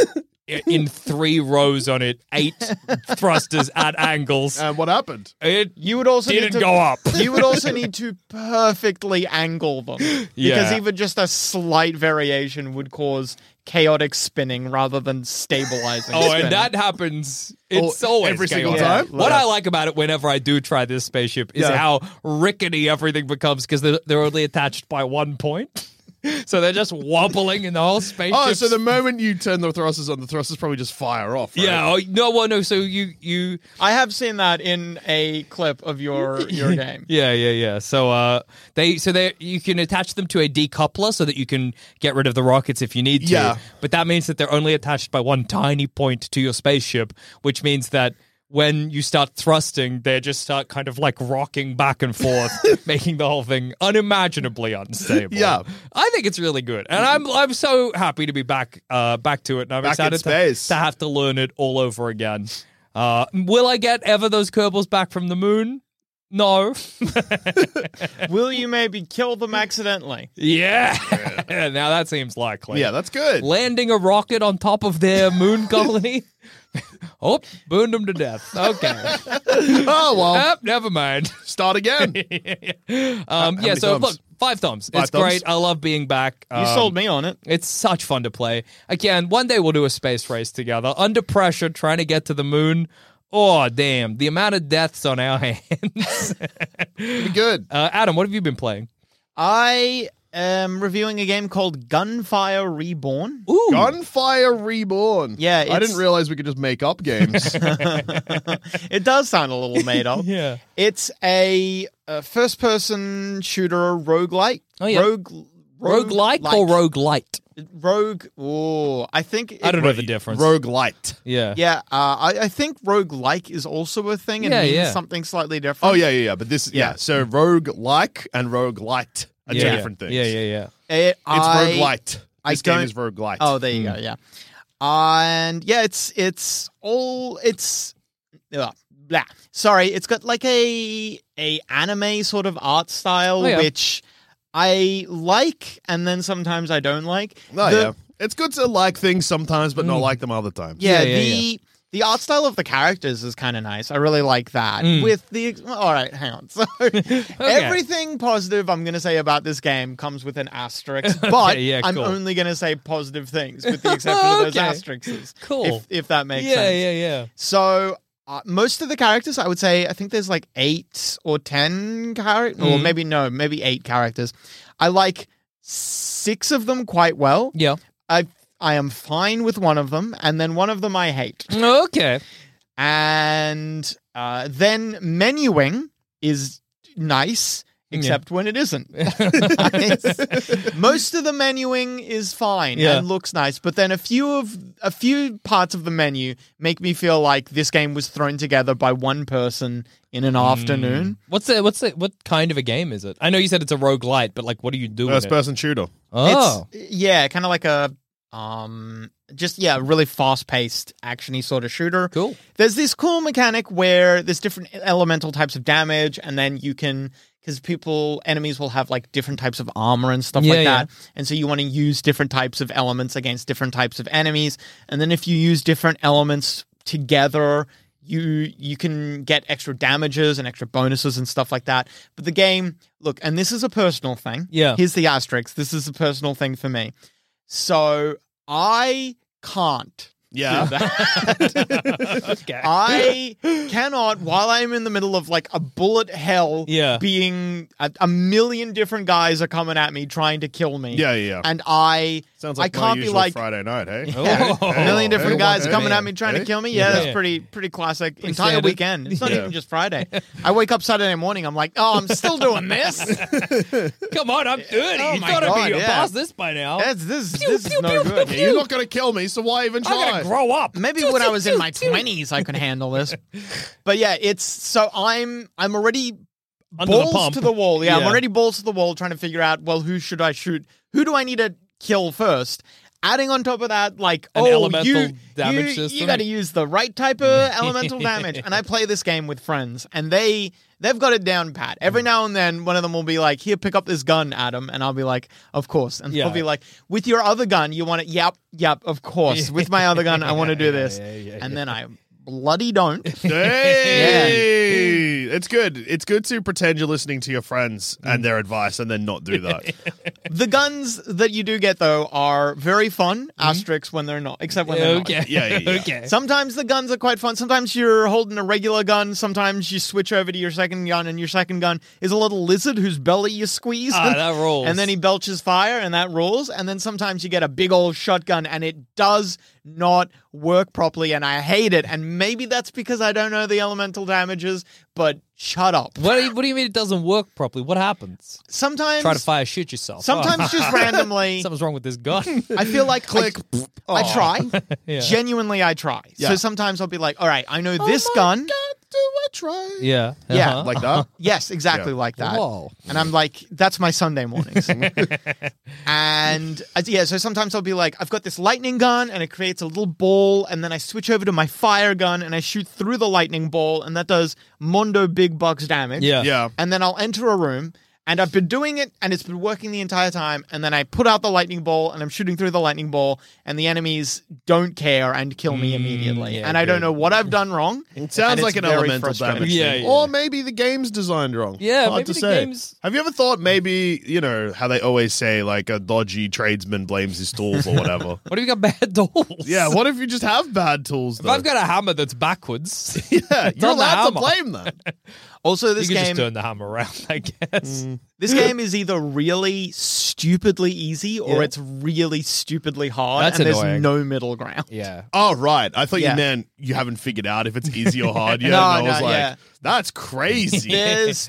i- in three rows on it, eight thrusters at angles. And what happened? It You would also didn't need to, go up. You would also need to perfectly angle them because Yeah. even just a slight variation would cause chaotic spinning rather than stabilizing. Oh, spinning. and that happens. It's Oh, always every single chaotic. time? What Yeah. I like about it whenever I do try this spaceship is Yeah. how rickety everything becomes because they're, they're only attached by one point. So they're just wobbling in the whole spaceship. Oh, so the moment you turn the thrusters on, the thrusters probably just fire off. Right? Yeah. Oh, no, well, no. So you, you, I have seen that in a clip of your your game. yeah, yeah, yeah. So, uh, they, so they, you can attach them to a decoupler so that you can get rid of the rockets if you need to. Yeah. But that means that they're only attached by one tiny point to your spaceship, which means that when you start thrusting, they just start kind of like rocking back and forth, making the whole thing unimaginably unstable. Yeah. I think it's really good, and I'm I'm so happy to be back uh back to it, and I'm Back in excited to, space. to have to learn it all over again. Uh, will I get ever those Kerbals back from the moon? No. Will you maybe kill them accidentally? Yeah. Now that seems likely. Yeah, that's good. Landing a rocket on top of their moon colony. Oh, burned them to death. Okay. Oh, well, Ah, never mind. start again. Um, how yeah, many so thumbs? look, five thumbs. Five it's thumbs? great. I love being back. You Um, sold me on it. It's such fun to play. Again, one day we'll do a space race together. Under pressure, trying to get to the moon. Oh, damn. The amount of deaths on our hands. Be good. uh, Adam, what have you been playing? I am reviewing a game called Gunfire Reborn. Ooh. Gunfire Reborn. Yeah, I it's- didn't realize we could just make up games. It does sound a little made up. Yeah. It's a, a first-person shooter roguelike. Oh, yeah. Rogue, Roguelike or roguelite? Rogue. Oh, I think. It, I don't know the difference. Rogue Light. Yeah. Yeah, uh, I, I think roguelike is also a thing and Yeah, means yeah. something slightly different. Oh, yeah, yeah, yeah. But this, yeah. Yeah. So Rogue Like and Rogue Light are yeah. two yeah. different things. Yeah, yeah, yeah. It, It's I, Rogue Light. I This game don't- is Rogue Light. Oh, there you go. Yeah, and yeah, it's it's all it's. Ugh, blah. Sorry, it's got like a a anime sort of art style, Oh, yeah. which I like, and then sometimes I don't like. Oh, The- yeah. It's good to like things sometimes, but not like them other times. Yeah, Yeah, yeah, the the art style of the characters is kind of nice. I really like that. Mm. With the well, all right, hang on. So everything positive I'm going to say about this game comes with an asterisk, but yeah, I'm cool. only going to say positive things with the exception of those Okay. asterisks. Cool. If if that makes Yeah, sense. yeah, yeah. So uh, most of the characters, I would say, I think there's like eight or ten characters, or Mm. maybe no, maybe eight characters. I like six of them quite well. Yeah. I I am fine with one of them, and then one of them I hate. Okay. And uh, then menuing is nice, except when it isn't. Most of the menuing is fine Yeah. and looks nice, but then a few of a few parts of the menu make me feel like this game was thrown together by one person in an afternoon. What's the what's the what kind of a game is it? I know you said it's a roguelite, but like what do you do with First it? person shooter. Oh. It's yeah, kind of like a um just yeah, really fast-paced actiony sort of shooter. Cool. There's this cool mechanic where there's different elemental types of damage, and then you can, because people, enemies will have like different types of armor and stuff Yeah, like yeah. that. And so you want to use different types of elements against different types of enemies. And then if you use different elements together, you you can get extra damages and extra bonuses and stuff like that. But the game, look, and this is a personal thing. Yeah. Here's the asterisk. This is a personal thing for me. So I can't. Yeah. do that. Okay. I cannot, while I am in the middle of like a bullet hell, Yeah. being a, a million different guys are coming at me trying to kill me. Yeah, yeah, yeah. And I, Sounds I like my can't be usual like, Friday night, hey? yeah, Oh. a million different Hey, guys hey, coming man. at me trying Hey. to kill me. Yeah, Yeah. that's pretty, pretty classic. Pretty Entire standard. weekend. It's not Yeah. even just Friday. I wake up Saturday morning. I'm like, oh, I'm still doing this. Come on, I'm dirty. Oh you my thought I'd God, be yeah. past this by now. That's, this Pew, this pew, is no pew, good. pew, Yeah, you're not going to kill me, so why even I'm try? gonna grow up. Maybe Toot, when I toot, was in toot, my toot. twenties, I could handle this. But yeah, it's so I'm I'm already Under the balls pump. to the wall. Yeah, I'm Yeah. already balls to the wall trying to figure out, well, who should I shoot? Who do I need to kill first? Adding on top of that, like, An oh, elemental you, damage you, system? you got to use the right type of elemental damage. And I play this game with friends, and they They've got it down pat. Every now and then, one of them will be like, "Here, pick up this gun, Adam," and I'll be like, "Of course." And Yeah. they'll be like, "With your other gun, you want it?" Yep, yep, of course. With my other gun, I want to do this, yeah, yeah, and then I bloody don't. Hey, it's good. It's good to pretend you're listening to your friends and their advice, and then not do that. The guns that you do get though are very fun. Asterisks when they're not, except when they're Okay. not. Yeah, yeah, yeah. Okay. Sometimes the guns are quite fun. Sometimes you're holding a regular gun. Sometimes you switch over to your second gun, and your second gun is a little lizard whose belly you squeeze. Ah, that rules. And then he belches fire, and that rules. And then sometimes you get a big old shotgun, and it does not work properly, and I hate it. And maybe that's because I don't know the elemental damages, but shut up. What do, you, what do you mean it doesn't work properly? What happens? Sometimes... Try to fire shoot yourself. Sometimes Oh. just randomly... Something's wrong with this gun. I feel like click. I, I try. Yeah. Genuinely, I try. Yeah. So sometimes I'll be like, all right, I know this gun. Do I try? Yeah. Yeah. Uh-huh. Like that? Yes, exactly Yeah. like that. Whoa. And I'm like, that's my Sunday mornings. And uh, yeah, so sometimes I'll be like, I've got this lightning gun and it creates a little ball, and then I switch over to my fire gun and I shoot through the lightning ball, and that does Mondo big bucks damage. Yeah. Yeah. And then I'll enter a room, and I've been doing it, and it's been working the entire time, and then I put out the lightning ball, and I'm shooting through the lightning ball, and the enemies don't care and kill me immediately. yeah, and I don't good. know what I've done wrong. It sounds and like it's an very elemental frustrating. damage Yeah, thing. yeah. Or maybe the game's designed wrong. Yeah, Hard maybe to the say. game's- Have you ever thought maybe, you know, how they always say, like, a dodgy tradesman blames his tools or whatever? What if you got bad tools? Yeah, what if you just have bad tools, If though? I've got a hammer that's backwards, yeah, on you're the allowed to hammer. blame that. Also, this you can game... just turn the hammer around, I guess. This game is either really stupidly easy or Yeah. it's really stupidly hard, That's and there's annoying. no middle ground. Yeah. Oh, right. I thought Yeah. you meant you haven't figured out if it's easy or hard yet. No, and I was no, like, yeah. that's crazy. There's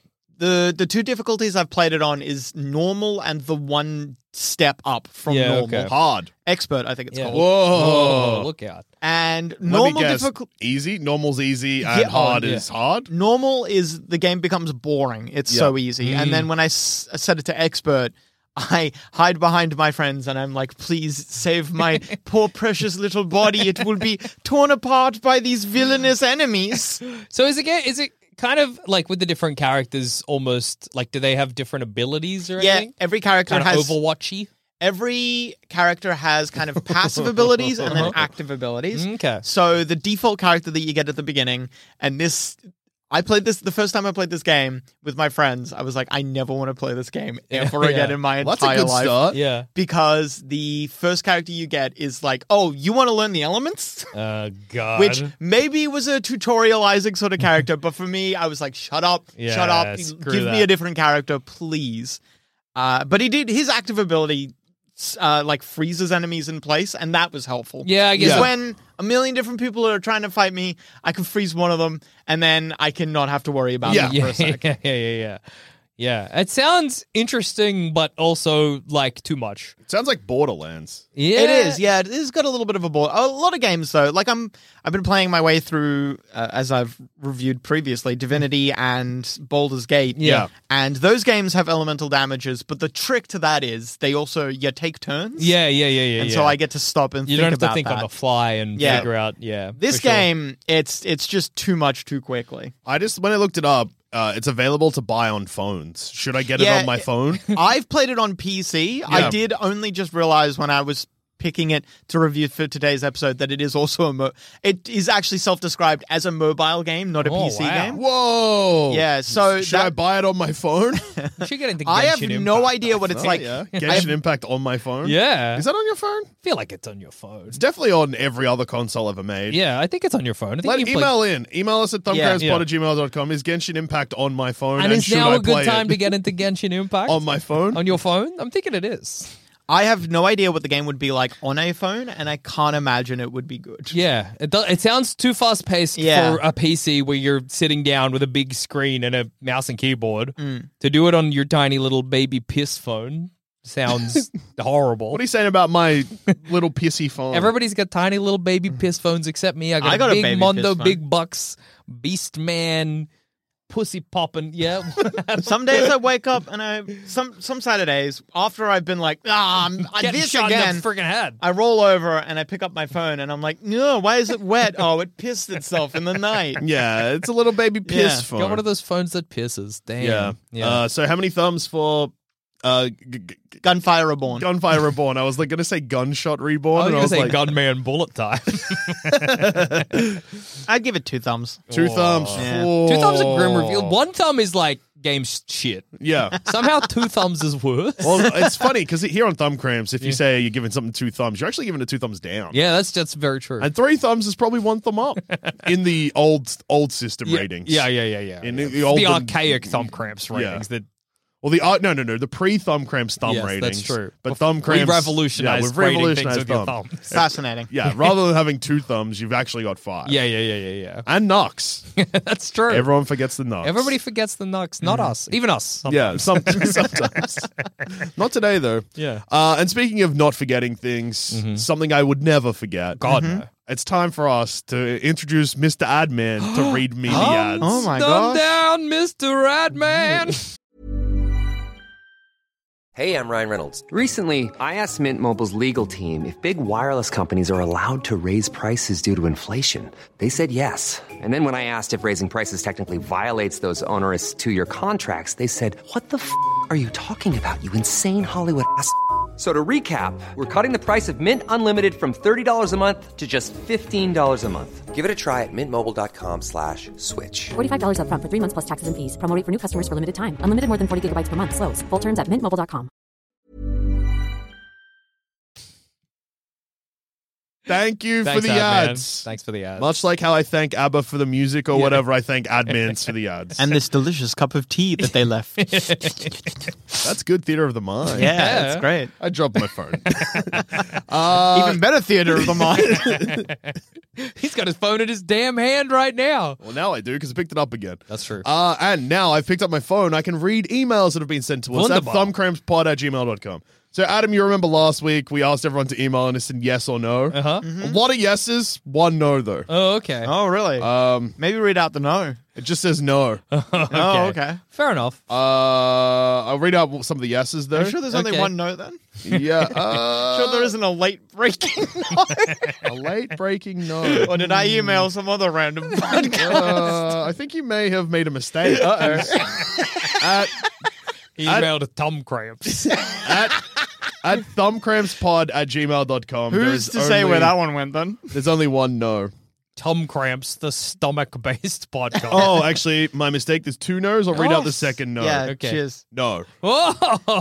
the the two difficulties I've played it on is normal and the one step up from Yeah, normal. okay. Hard. Expert, I think it's Yeah. called. Whoa. Oh, look out. And Let me normal guess. difficulty. Easy? Normal's easy and Yeah, oh, hard yeah. is hard? Normal is the game becomes boring. It's Yeah. so easy. And Mm. then when I s- set it to expert, I hide behind my friends and I'm like, please save my poor precious little body. It will be torn apart by these villainous enemies. So is it ga- is it kind of like with the different characters almost like do they have different abilities or Yeah, anything? every character Kind of has Overwatchy? every character has kind of passive abilities and then active abilities. Okay. So the default character that you get at the beginning, and this, I played this the first time I played this game with my friends. I was like, I never want to play this game ever Yeah. again in my Well, that's a entire good life. start. Yeah. Because the first character you get is like, oh, you want to learn the elements? Uh God. Which maybe was a tutorializing sort of character, but for me, I was like, shut up, Yeah, shut up, screw give me that. a different character, please. Uh, but he did his active ability, uh, like freezes enemies in place, and that was helpful. Yeah, I guess Because so. when a million different people are trying to fight me, I can freeze one of them, and then I can not have to worry about Yeah. them for yeah, a sec. yeah, yeah, yeah, yeah. Yeah. It sounds interesting, but also like too much. Sounds like Borderlands. Yeah. It is, yeah. It has got a little bit of a ball. A lot of games, though. Like I'm, I've been playing my way through, uh, as I've reviewed previously, Divinity and Baldur's Gate. Yeah. and those games have elemental damages. But the trick to that is they also you take turns. Yeah, yeah, yeah, yeah. and yeah. so I get to stop and you think don't have to about think that. on the fly and Yeah. figure out. Yeah, This for sure. game, it's it's just too much too quickly. I just, when I looked it up, uh, it's available to buy on phones. Should I get Yeah, it on my phone? I've played it on P C. I Yeah. did only just realize when I was picking it to review for today's episode that it is also a mo- it is actually self-described as a mobile game, not a Oh, P C wow. game. Whoa. Yeah, so should I that- buy it on my phone? You should get into I have Genshin no Impact. idea what it's Oh, like. yeah. I Genshin have- Impact on my phone? Yeah, Is that on your phone? I feel like it's on your phone. It's definitely on every other console ever made. Yeah, I think it's on your phone. I think Let you can play- email in. Email us at Yeah. thumbcrabspot at gmail dot com. Is Genshin Impact on my phone? and it's should now I a good play time it to get into Genshin Impact on my phone? on your phone. I'm thinking it is. I have no idea what the game would be like on a phone, and I can't imagine it would be good. Yeah, it does, it sounds too fast paced Yeah. for a P C where you're sitting down with a big screen and a mouse and keyboard. Mm. To do it on your tiny little baby piss phone sounds horrible. What are you saying about my little pissy phone? Everybody's got tiny little baby piss phones except me. I got, I a got a big baby Mondo piss phone. Big Bucks Beast Man pussy popping. Yeah. Some days I wake up and I some some Saturdays after I've been like ah I'm, I Getting this shot again. in the freaking head. I roll over and I pick up my phone and I'm like, no, why is it wet? Oh, it pissed itself in the night. Yeah, it's a little baby piss Yeah. phone. Got one of those phones that pisses. Damn. Yeah. Yeah. Uh, so how many thumbs for uh, g- g- Gunfire Reborn. Gunfire Reborn? I was like going to say Gunshot I Reborn. was and going to I was say like, gunman bullet time. I'd give it two thumbs. two thumbs. Yeah. for- Two thumbs of Grim Reveal. One thumb is like game shit. Yeah. Somehow two thumbs is worse. Well, it's funny because here on Thumb Cramps, if you say you're giving something two thumbs, you're actually giving it two thumbs down. Yeah, that's that's very true. And three thumbs is probably one thumb up in the old old system yeah, ratings. Yeah, yeah, yeah, yeah. In yeah. the, the, old, the archaic thumb cramps ratings. That Well, the uh, no, no, no, the pre-thumb cramps thumb yes, ratings. that's true. But Bef- thumb cramps, we revolutionized yeah, we've rating things revolutionized with your thumb. thumbs. Fascinating. Yeah, rather than having two thumbs, you've actually got five. Yeah, yeah, yeah, yeah, and Nux. yeah. That's true. Everyone forgets the Nux. Everybody forgets the Nux, not us, even us. Yeah, sometimes. some, sometimes. Not today, though. Yeah. Uh, and speaking of not forgetting things, something I would never forget. God, no. It's time for us to introduce Mister Adman to read me the ads. Oh my Thumb gosh. down, Mister Radman. Hey, I'm Ryan Reynolds. Recently, I asked Mint Mobile's legal team if big wireless companies are allowed to raise prices due to inflation. They said yes. And then when I asked if raising prices technically violates those onerous two-year contracts, they said, what the f*** are you talking about, you insane Hollywood ass f- So to recap, we're cutting the price of Mint Unlimited from thirty dollars a month to just fifteen dollars a month. Give it a try at mintmobile.com slash switch. forty-five dollars up front for three months plus taxes and fees. Promo rate for new customers for limited time. Unlimited more than forty gigabytes per month. Slows full terms at mint mobile dot com. Thank you Thanks, for the Adman. ads. Thanks for the ads. Much like how I thank ABBA for the music or whatever, I thank Admins for the ads. And this delicious cup of tea that they left. That's good theater of the mind. Yeah, Yeah. that's great. I dropped my phone. uh, Even better theater of the mind. He's got his phone in his damn hand right now. well, now I do because I picked it up again. That's true. Uh, and now I've picked up my phone. I can read emails that have been sent to us Wunderbar. at thumbcrampspod at gmail dot com. So, Adam, you remember last week we asked everyone to email and us in yes or no. Uh-huh. A lot of yeses, one no, though. Oh, okay. Oh, really? Um, Maybe read out the no. it just says no. uh, Oh, okay. Fair enough. I'll read out some of the yeses, though. Are you sure there's only Okay. one no then? Yeah. Uh, Sure there isn't a late breaking no? a late breaking no. Or did I email some other random podcast? Uh, I think you may have made a mistake. Uh-oh. at, He emailed a thumb cramps. at, at thumbcrampspod at gmail dot com. Who's to say where that one went then? There's only one no. Thumb cramps, the stomach-based podcast. Oh, actually, my mistake. There's two no's. I'll read Oh, out the second no. Yeah, Okay. cheers. No. Oh!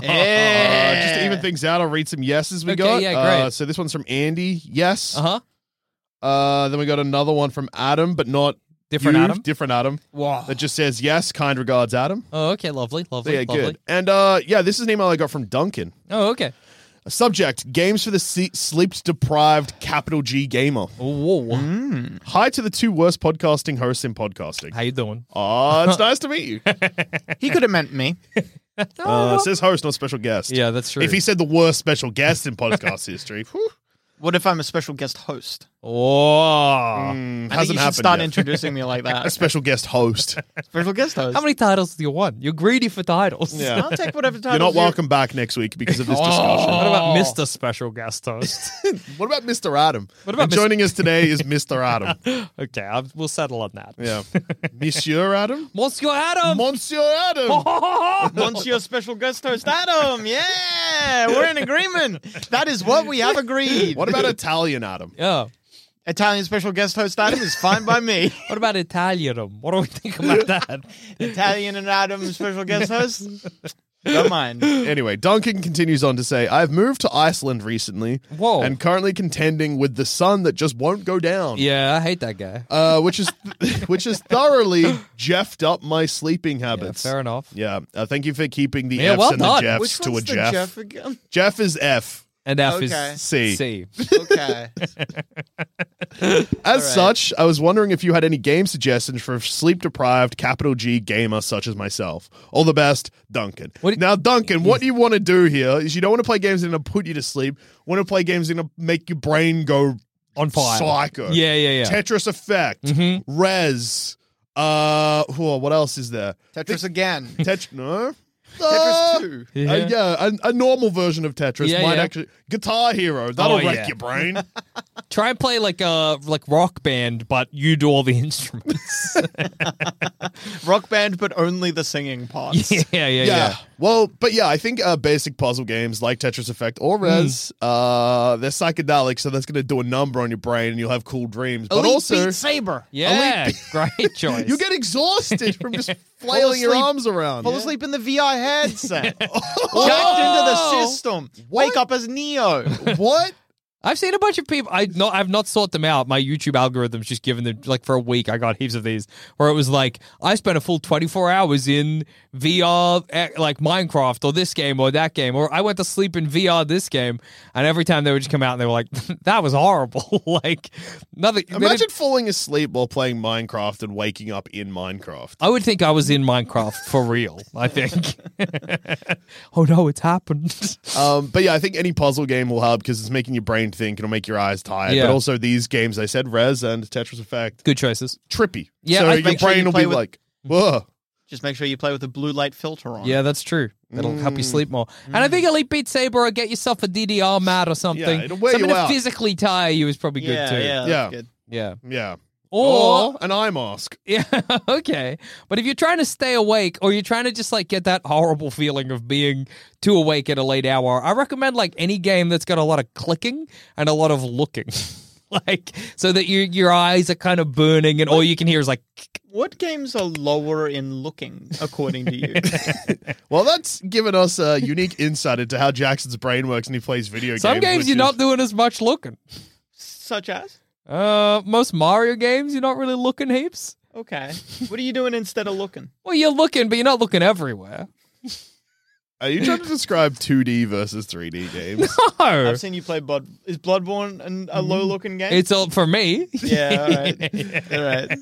Uh, just to even things out, I'll read some yeses we Okay, got. yeah, great. Uh, so this one's from Andy. Yes. Uh-huh. Uh, then we got another one from Adam, but not Different you, Adam? Different Adam. Wow. That just says yes. Kind regards, Adam. Oh, okay. Lovely, So lovely, yeah, lovely. good. And uh, yeah, this is an email I got from Duncan. Oh, okay. A subject: games for the se- sleep-deprived capital G gamer. Whoa. Hi to the two worst podcasting hosts in podcasting. How you doing? Oh, it's nice to meet you. He could have meant me. Uh, it says host, not special guest. Yeah, that's true. If he said the worst special guest in podcast history, whew, What if I'm a special guest host? Oh. mm, I think hasn't you should happened start yet. introducing me like A that. special guest host. Special guest host. How many titles do you want? You're greedy for titles. Yeah. I'll take whatever title. You're not welcome back next week because of this discussion. What about Mister Special Guest Host? What about Mister Adam? What about and Mis- joining us today is Mister Adam. Okay, I'll, we'll settle on that. Yeah. Monsieur Adam? Monsieur Adam! Monsieur Adam! Monsieur special guest host Adam. Yeah, we're in agreement. That is what we have agreed. What about Italian Adam? Yeah. Italian special guest host Adam is fine by me. What about Italianum? What do we think about that? Italian and Adam special guest host. Don't mind. Anyway, Duncan continues on to say, I've moved to Iceland recently Whoa. and currently contending with the sun that just won't go down. Yeah, I hate that guy. Uh, which is which has thoroughly jeffed up my sleeping Yeah, habits. fair enough. Yeah, uh, thank you for keeping the Yeah, F's well and done. the Jeffs Which to a one's the Jeff. Jeff again? Jeff is F. And F Okay. is C. C. Okay. As such, I was wondering if you had any game suggestions for sleep-deprived capital G gamer such as myself. All the best, Duncan. What- now, Duncan, what you want to do here is you don't want to play games that are going to put you to sleep. You want to play games that are going to make your brain go On fire. psycho. Yeah, yeah, yeah. Tetris Effect, Mhm. Rez, Uh, whoa, what else is there? Tetris again. Tetris, no. Tetris Uh, two. Yeah. Uh, yeah, a, a normal version of Tetris Yeah, might yeah. actually Guitar Hero. That'll Oh, wreck yeah. your brain. Try and play like a like Rock Band, but you do all the instruments. Rock Band, but only the singing parts. yeah, yeah, yeah, yeah. yeah. Well, but yeah, I think uh, basic puzzle games like Tetris Effect or Rez, uh, they're psychedelic, so that's going to do a number on your brain, and you'll have cool dreams. But Elite also, Beat Saber. Yeah, great choice. you get exhausted from just Fall flailing your asleep- arms around. Fall asleep in the V R headset. Jacked into the system. Wake up as Neo. What? I've seen a bunch of people. I not. I've not sought them out. My YouTube algorithm's just given them like for a week. I got heaps of these where it was like I spent a full twenty four hours in V R, eh, like Minecraft or this game or that game, or I went to sleep in V R this game, and every time they would just come out and they were like, "That was horrible." Like nothing. they Imagine didn't- falling asleep while playing Minecraft and waking up in Minecraft. I would think I was in Minecraft for real. I think. Oh no, it's happened. Um, but yeah, I think any puzzle game will help because it's making your brain think. It'll make your eyes tired. Yeah. But also these games, I said, Rez and Tetris Effect, Good choices. trippy. Yeah, so I your think- brain Make sure you will play be with- like, whoa. Just make sure you play with a blue light filter on. Yeah, that's true. That'll help Mm. you sleep more. And I think Elite Beat Saber or get yourself a D D R mat or something. Yeah, it'll wear Something you to out. physically tire you is probably yeah, good too. yeah, that's Yeah. good. Yeah. Yeah. Or, an eye mask. yeah, okay. But if you're trying to stay awake or you're trying to just like get that horrible feeling of being too awake at a late hour, I recommend like any game that's got a lot of clicking and a lot of looking. Like so that your your eyes are kind of burning and all you can hear is like What games are lower in looking, according to you? Well, that's given us a unique insight into how Jackson's brain works when he plays video games. some games which you're is- not doing as much looking. Such as? Uh most Mario games you're not really looking heaps. Okay. What are you doing instead of looking? Well, you're looking, but you're not looking everywhere. Are you trying to describe two D versus three D games? No. I've seen you play Blood. Is Bloodborne an, a low looking game? It's all for me. Yeah, all right. All right.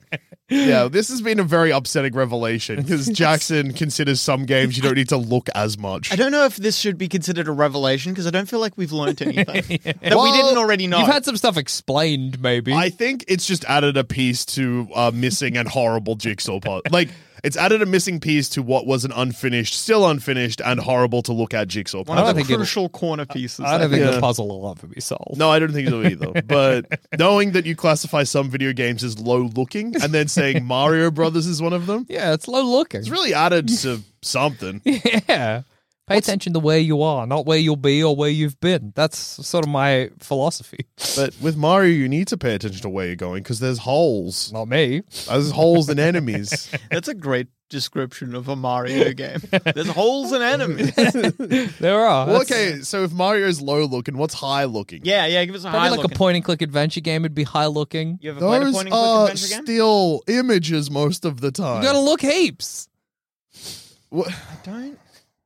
Yeah, this has been a very upsetting revelation because Jackson considers some games you don't need to look as much. I don't know if this should be considered a revelation because I don't feel like we've learned anything that we Well, didn't already know. You've had some stuff explained, maybe. I think it's just added a piece to uh, missing and horrible jigsaw puzzle. Like, it's added a missing piece to what was an unfinished, still unfinished, and horrible to look at jigsaw One puzzle. I of don't the think it'll- crucial corner pieces. I don't think Yeah. the puzzle will ever be solved. No, I don't think so either. But knowing that you classify some video games as low looking and then saying Mario Brothers is one of them, Yeah, it's low looking. it's really added to something. Yeah. Pay attention to where you are, not where you'll be or where you've been. That's sort of my philosophy. But with Mario, you need to pay attention to where you're going because there's holes. Not me. There's holes and enemies. That's a great description of a Mario game. There's holes and enemies. There are. Well, That's okay, so if Mario's low looking, what's high looking? Yeah, yeah. Give us a Probably high like looking. a point and click adventure game would be high looking. You ever played a Those point and click are adventure game? still images most of the time. You gotta look heaps. What? Don't.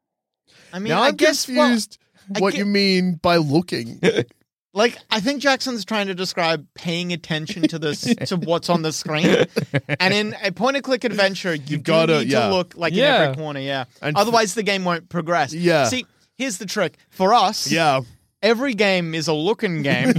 I mean, now I I'm guess well, confused I what get- you mean by looking. like I think Jackson's trying to describe paying attention to this to what's on the screen. And in a point and click adventure, you You've do gotta- need yeah. to look like in Yeah. every corner, yeah. And- Otherwise the game won't progress. Yeah. See, here's the trick. For us, Yeah. every game is a looking game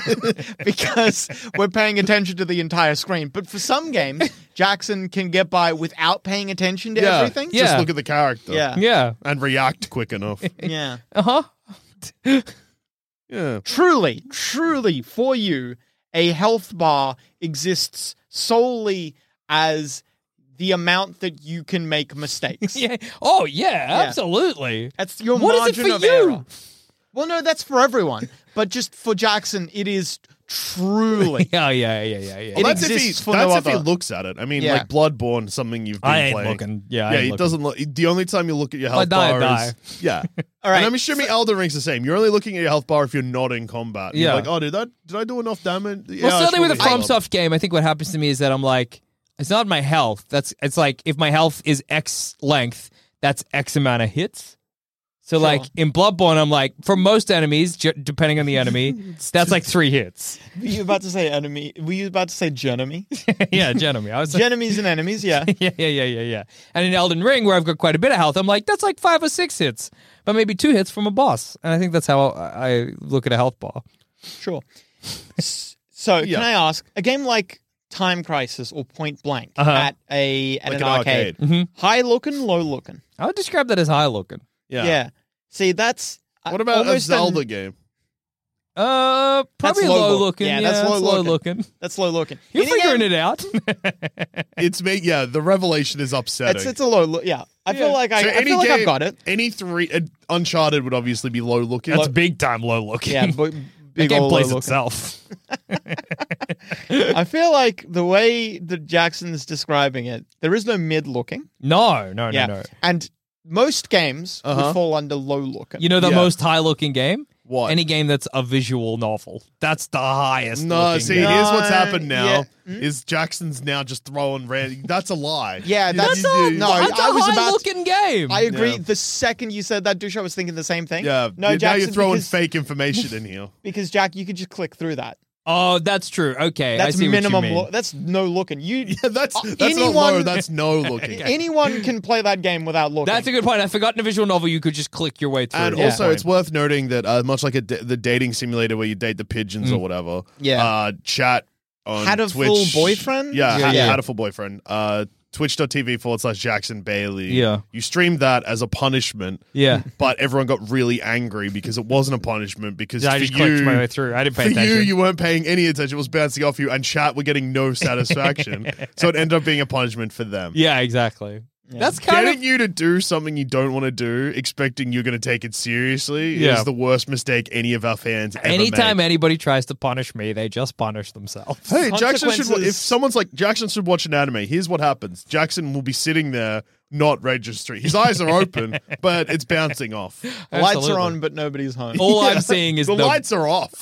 because we're paying attention to the entire screen. But for some games, Jackson can get by without paying attention to Yeah. everything. Yeah. Just look at the character. Yeah. Yeah. And react quick enough. Yeah. Uh huh. Yeah. Truly, truly, for you, a health bar exists solely as the amount that you can make mistakes. Yeah. Oh yeah, absolutely. That's your What is it margin for of you? error. Well, no, that's for everyone. But just for Jackson, it is truly. Yeah, yeah, yeah, yeah, yeah. It Well, that's if he, exists for that's no if he other. looks at it. I mean, Yeah. like Bloodborne, something you've been I ain't playing. looking. Yeah, I Yeah, ain't he looking. doesn't look. The only time you look at your I health die, bar die. is yeah. All right. And I'm assuming Elden Ring's the same. You're only looking at your health bar if you're not in combat. And Yeah. You're like, oh, did that? Did I do enough damage? Yeah, Well, I certainly with a should have- FromSoft game, I think what happens to me is that I'm like, it's not my health. That's it's like if my health is X length, that's X amount of hits. So Sure. like in Bloodborne, I'm like for most enemies, j- depending on the enemy, that's like three hits. Were you about to say enemy? Were you about to say Genemy? Yeah, Genemy. I was Genemies and enemies, yeah. yeah, yeah, yeah, yeah, yeah. And in Elden Ring, where I've got quite a bit of health, I'm like, that's like five or six hits, but maybe two hits from a boss. And I think that's how I I look at a health bar. Sure. S- So, Yeah. can I ask, a game like Time Crisis or Point Blank Uh-huh. at a at Like an, an arcade. arcade. High looking, low looking. I would describe that as high looking. Yeah. Yeah. See, that's uh, What about a almost an- Zelda game? Uh, probably low low look. looking. Yeah, Yeah, that's low low looking. looking. That's low looking. You're Any figuring game- it out. It's me. Yeah, the revelation is upsetting. It's it's a low look. Yeah, I feel Yeah. like I, So I any feel like I've game- got it. Any three, uh, Uncharted would obviously be low looking. That's big time low looking. Yeah, but the big game old plays low looking. itself. I feel like the way that Jackson's describing it, there is no mid looking. No, no, Yeah, no, no. and most games Uh-huh. would fall under low looking. You know the Yeah. most high looking game? What? Any game that's a visual novel. That's the highest. No, looking see, game. here's what's No, happened now yeah. is Jackson's now just throwing red. That's a lie. Yeah, You- that's you- a- you- no, That's I a was high about to- looking game. I agree. Yeah. The second you said that, Douche, I was thinking the same thing. Yeah, no, you- now Jackson, you're throwing because, fake information in here. because Jack, you could just click through that. Oh, that's true. Okay, That's I see minimum. What you mean. Look. That's no looking. You. Yeah, that's Uh, that's not anyone- low. That's no looking. Anyone can play that game without looking. That's a good point. I've forgotten a visual novel. You could just click your way through. And Yeah. also, it's worth noting that uh, much like a da- the dating simulator where you date the pigeons or whatever, Yeah. uh, chat on Had a Twitch, full boyfriend? Yeah, Yeah, had, yeah. had a full boyfriend. Uh, Twitch.tv forward slash Jackson Bailey. Yeah. You streamed that as a punishment. Yeah. But everyone got really angry because it wasn't a punishment because Yeah, I for just you, clicked my way through. I didn't pay for attention. you, you weren't paying any attention. It was bouncing off you, and chat were getting no satisfaction. So it ended up being a punishment for them. Yeah, exactly. That's kind Getting of you to do something you don't want to do, expecting you're going to take it seriously, Yeah. is the worst mistake any of our fans ever anytime make. anybody tries to punish me, they just punish themselves. Hey, Jackson should. Consequences- If someone's like Jackson should watch an anime, here's what happens: Jackson will be sitting there, not registering. His eyes are open, but it's bouncing off. Lights Absolutely. are on, but nobody's home. All I'm seeing is The, the, lights are off.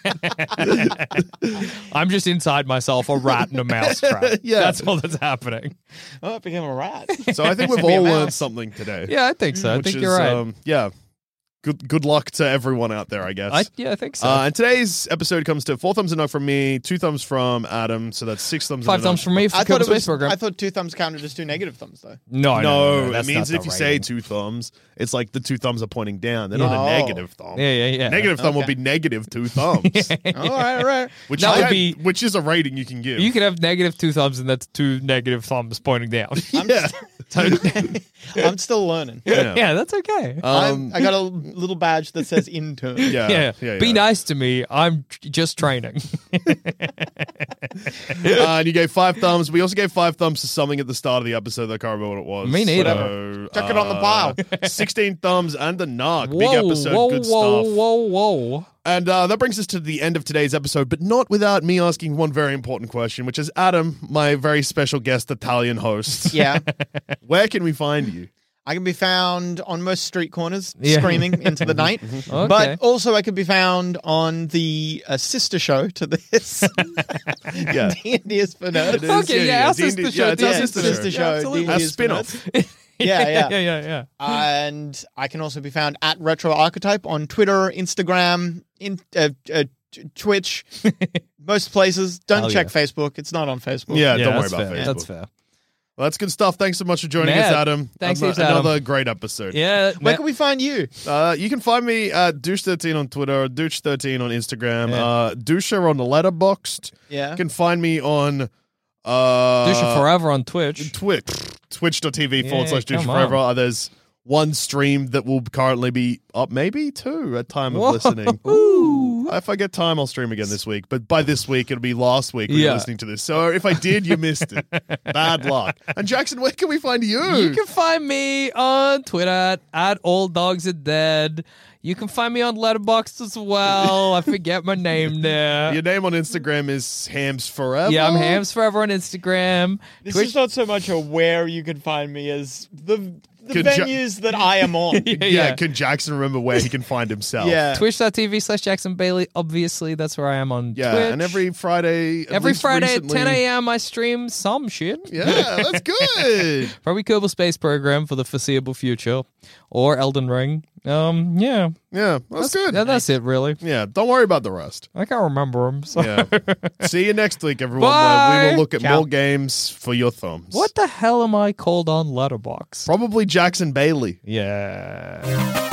I'm just inside myself, a rat in a mouse trap. Yeah. That's all that's happening. Oh, it became a rat. So I think we've Be a all learned mouse. something today. Yeah, I think so. I which think is, you're right. Um, yeah. Good good luck to everyone out there, I guess. I, yeah, I think so. Uh, and today's episode comes to four thumbs and knock from me, two thumbs from Adam, so that's six thumbs. Five and a thumbs knock. from me for I the thought Kerbal it Space was. program. I thought two thumbs counted as two negative thumbs, though. no, no, No, no, no, it that's means not if the you say rating. two thumbs, it's like the two thumbs are pointing down. They're Yeah. not a Oh. negative thumb. Yeah, yeah, yeah. Negative thumb would Okay. be negative two thumbs, all right, all right. which That is would a- be- which is a rating you can give. You could have negative two thumbs, and that's two negative thumbs pointing down. I'm, yeah. I'm still learning. Yeah. yeah, that's okay. Um, I'm, I got a little badge that says intern. yeah, yeah. yeah, Be yeah. nice to me. I'm tr- just training. Uh, and you gave five thumbs. We also gave five thumbs to something at the start of the episode that I can't remember what it was. Me neither. So, Chuck it on the pile. sixteen thumbs and a knock. whoa, Big episode, whoa, good whoa, stuff. whoa, whoa. And uh, that brings us to the end of today's episode, but not without me asking one very important question, which is Adam, my very special guest Italian host. Yeah. Where can we find you? I can be found on most street corners Yeah. screaming into the night. Okay. But also I can be found on the uh, sister show to this. Yeah. D and D is for nerds. It is, Okay, yeah, our D and D sister show, Yeah, it's our yeah, sister, sister show. show. absolutely. D and D A is for spin-off. nerds. Yeah, yeah. yeah, yeah, yeah. And I can also be found at Retro Archetype on Twitter, Instagram, in uh, uh, t- Twitch, most places. Don't Hell check yeah. Facebook. It's not on Facebook. Yeah, Yeah, don't worry that's about fair. Facebook. That's fair. Well, that's good stuff. Thanks so much for joining Man, us, Adam. thanks Ano- heaps, Adam. Another great episode. Yeah. Where ma- can we find you? Uh, you can find me at douche thirteen on Twitter, douche thirteen on Instagram, Yeah. uh, Doucher on the Letterboxd. Yeah. You can find me on uh, Douche it forever on Twitch. Twitch, twitch.tv Yeah, forward slash douche come forever. on. Uh, there's one stream that will currently be up, maybe two at time of Whoa. listening. Ooh. If I get time, I'll stream again this week. But by this week, it'll be last week when Yeah. you're listening to this. So if I did, you missed it. Bad luck. And Jackson, where can we find you? You can find me on Twitter at, at All Dogs Are Dead. You can find me on Letterboxd as well. I forget my name there. Your name on Instagram is Hams Forever. Yeah, I'm Hams Forever on Instagram. This Twitch. is not so much a where you can find me as the the Could Ja- venues that I am on. yeah, Yeah, yeah. can Jackson remember where he can find himself? Yeah. Twitch.tv slash Jackson Bailey. Obviously, that's where I am on Yeah, Twitch. and every Friday, at Every least Friday recently- at ten a.m. I stream some shit. Yeah, that's good. Probably Kerbal Space Program for the foreseeable future. Or Elden Ring. Um, yeah. Yeah, that's, good. Yeah, that's it, really. Yeah, don't worry about the rest. I can't remember them. So. Yeah. See you next week, everyone. where Bye. We will look at Ciao. more games for your thumbs. What the hell am I called on Letterboxd? Probably Jackson Bailey. Yeah.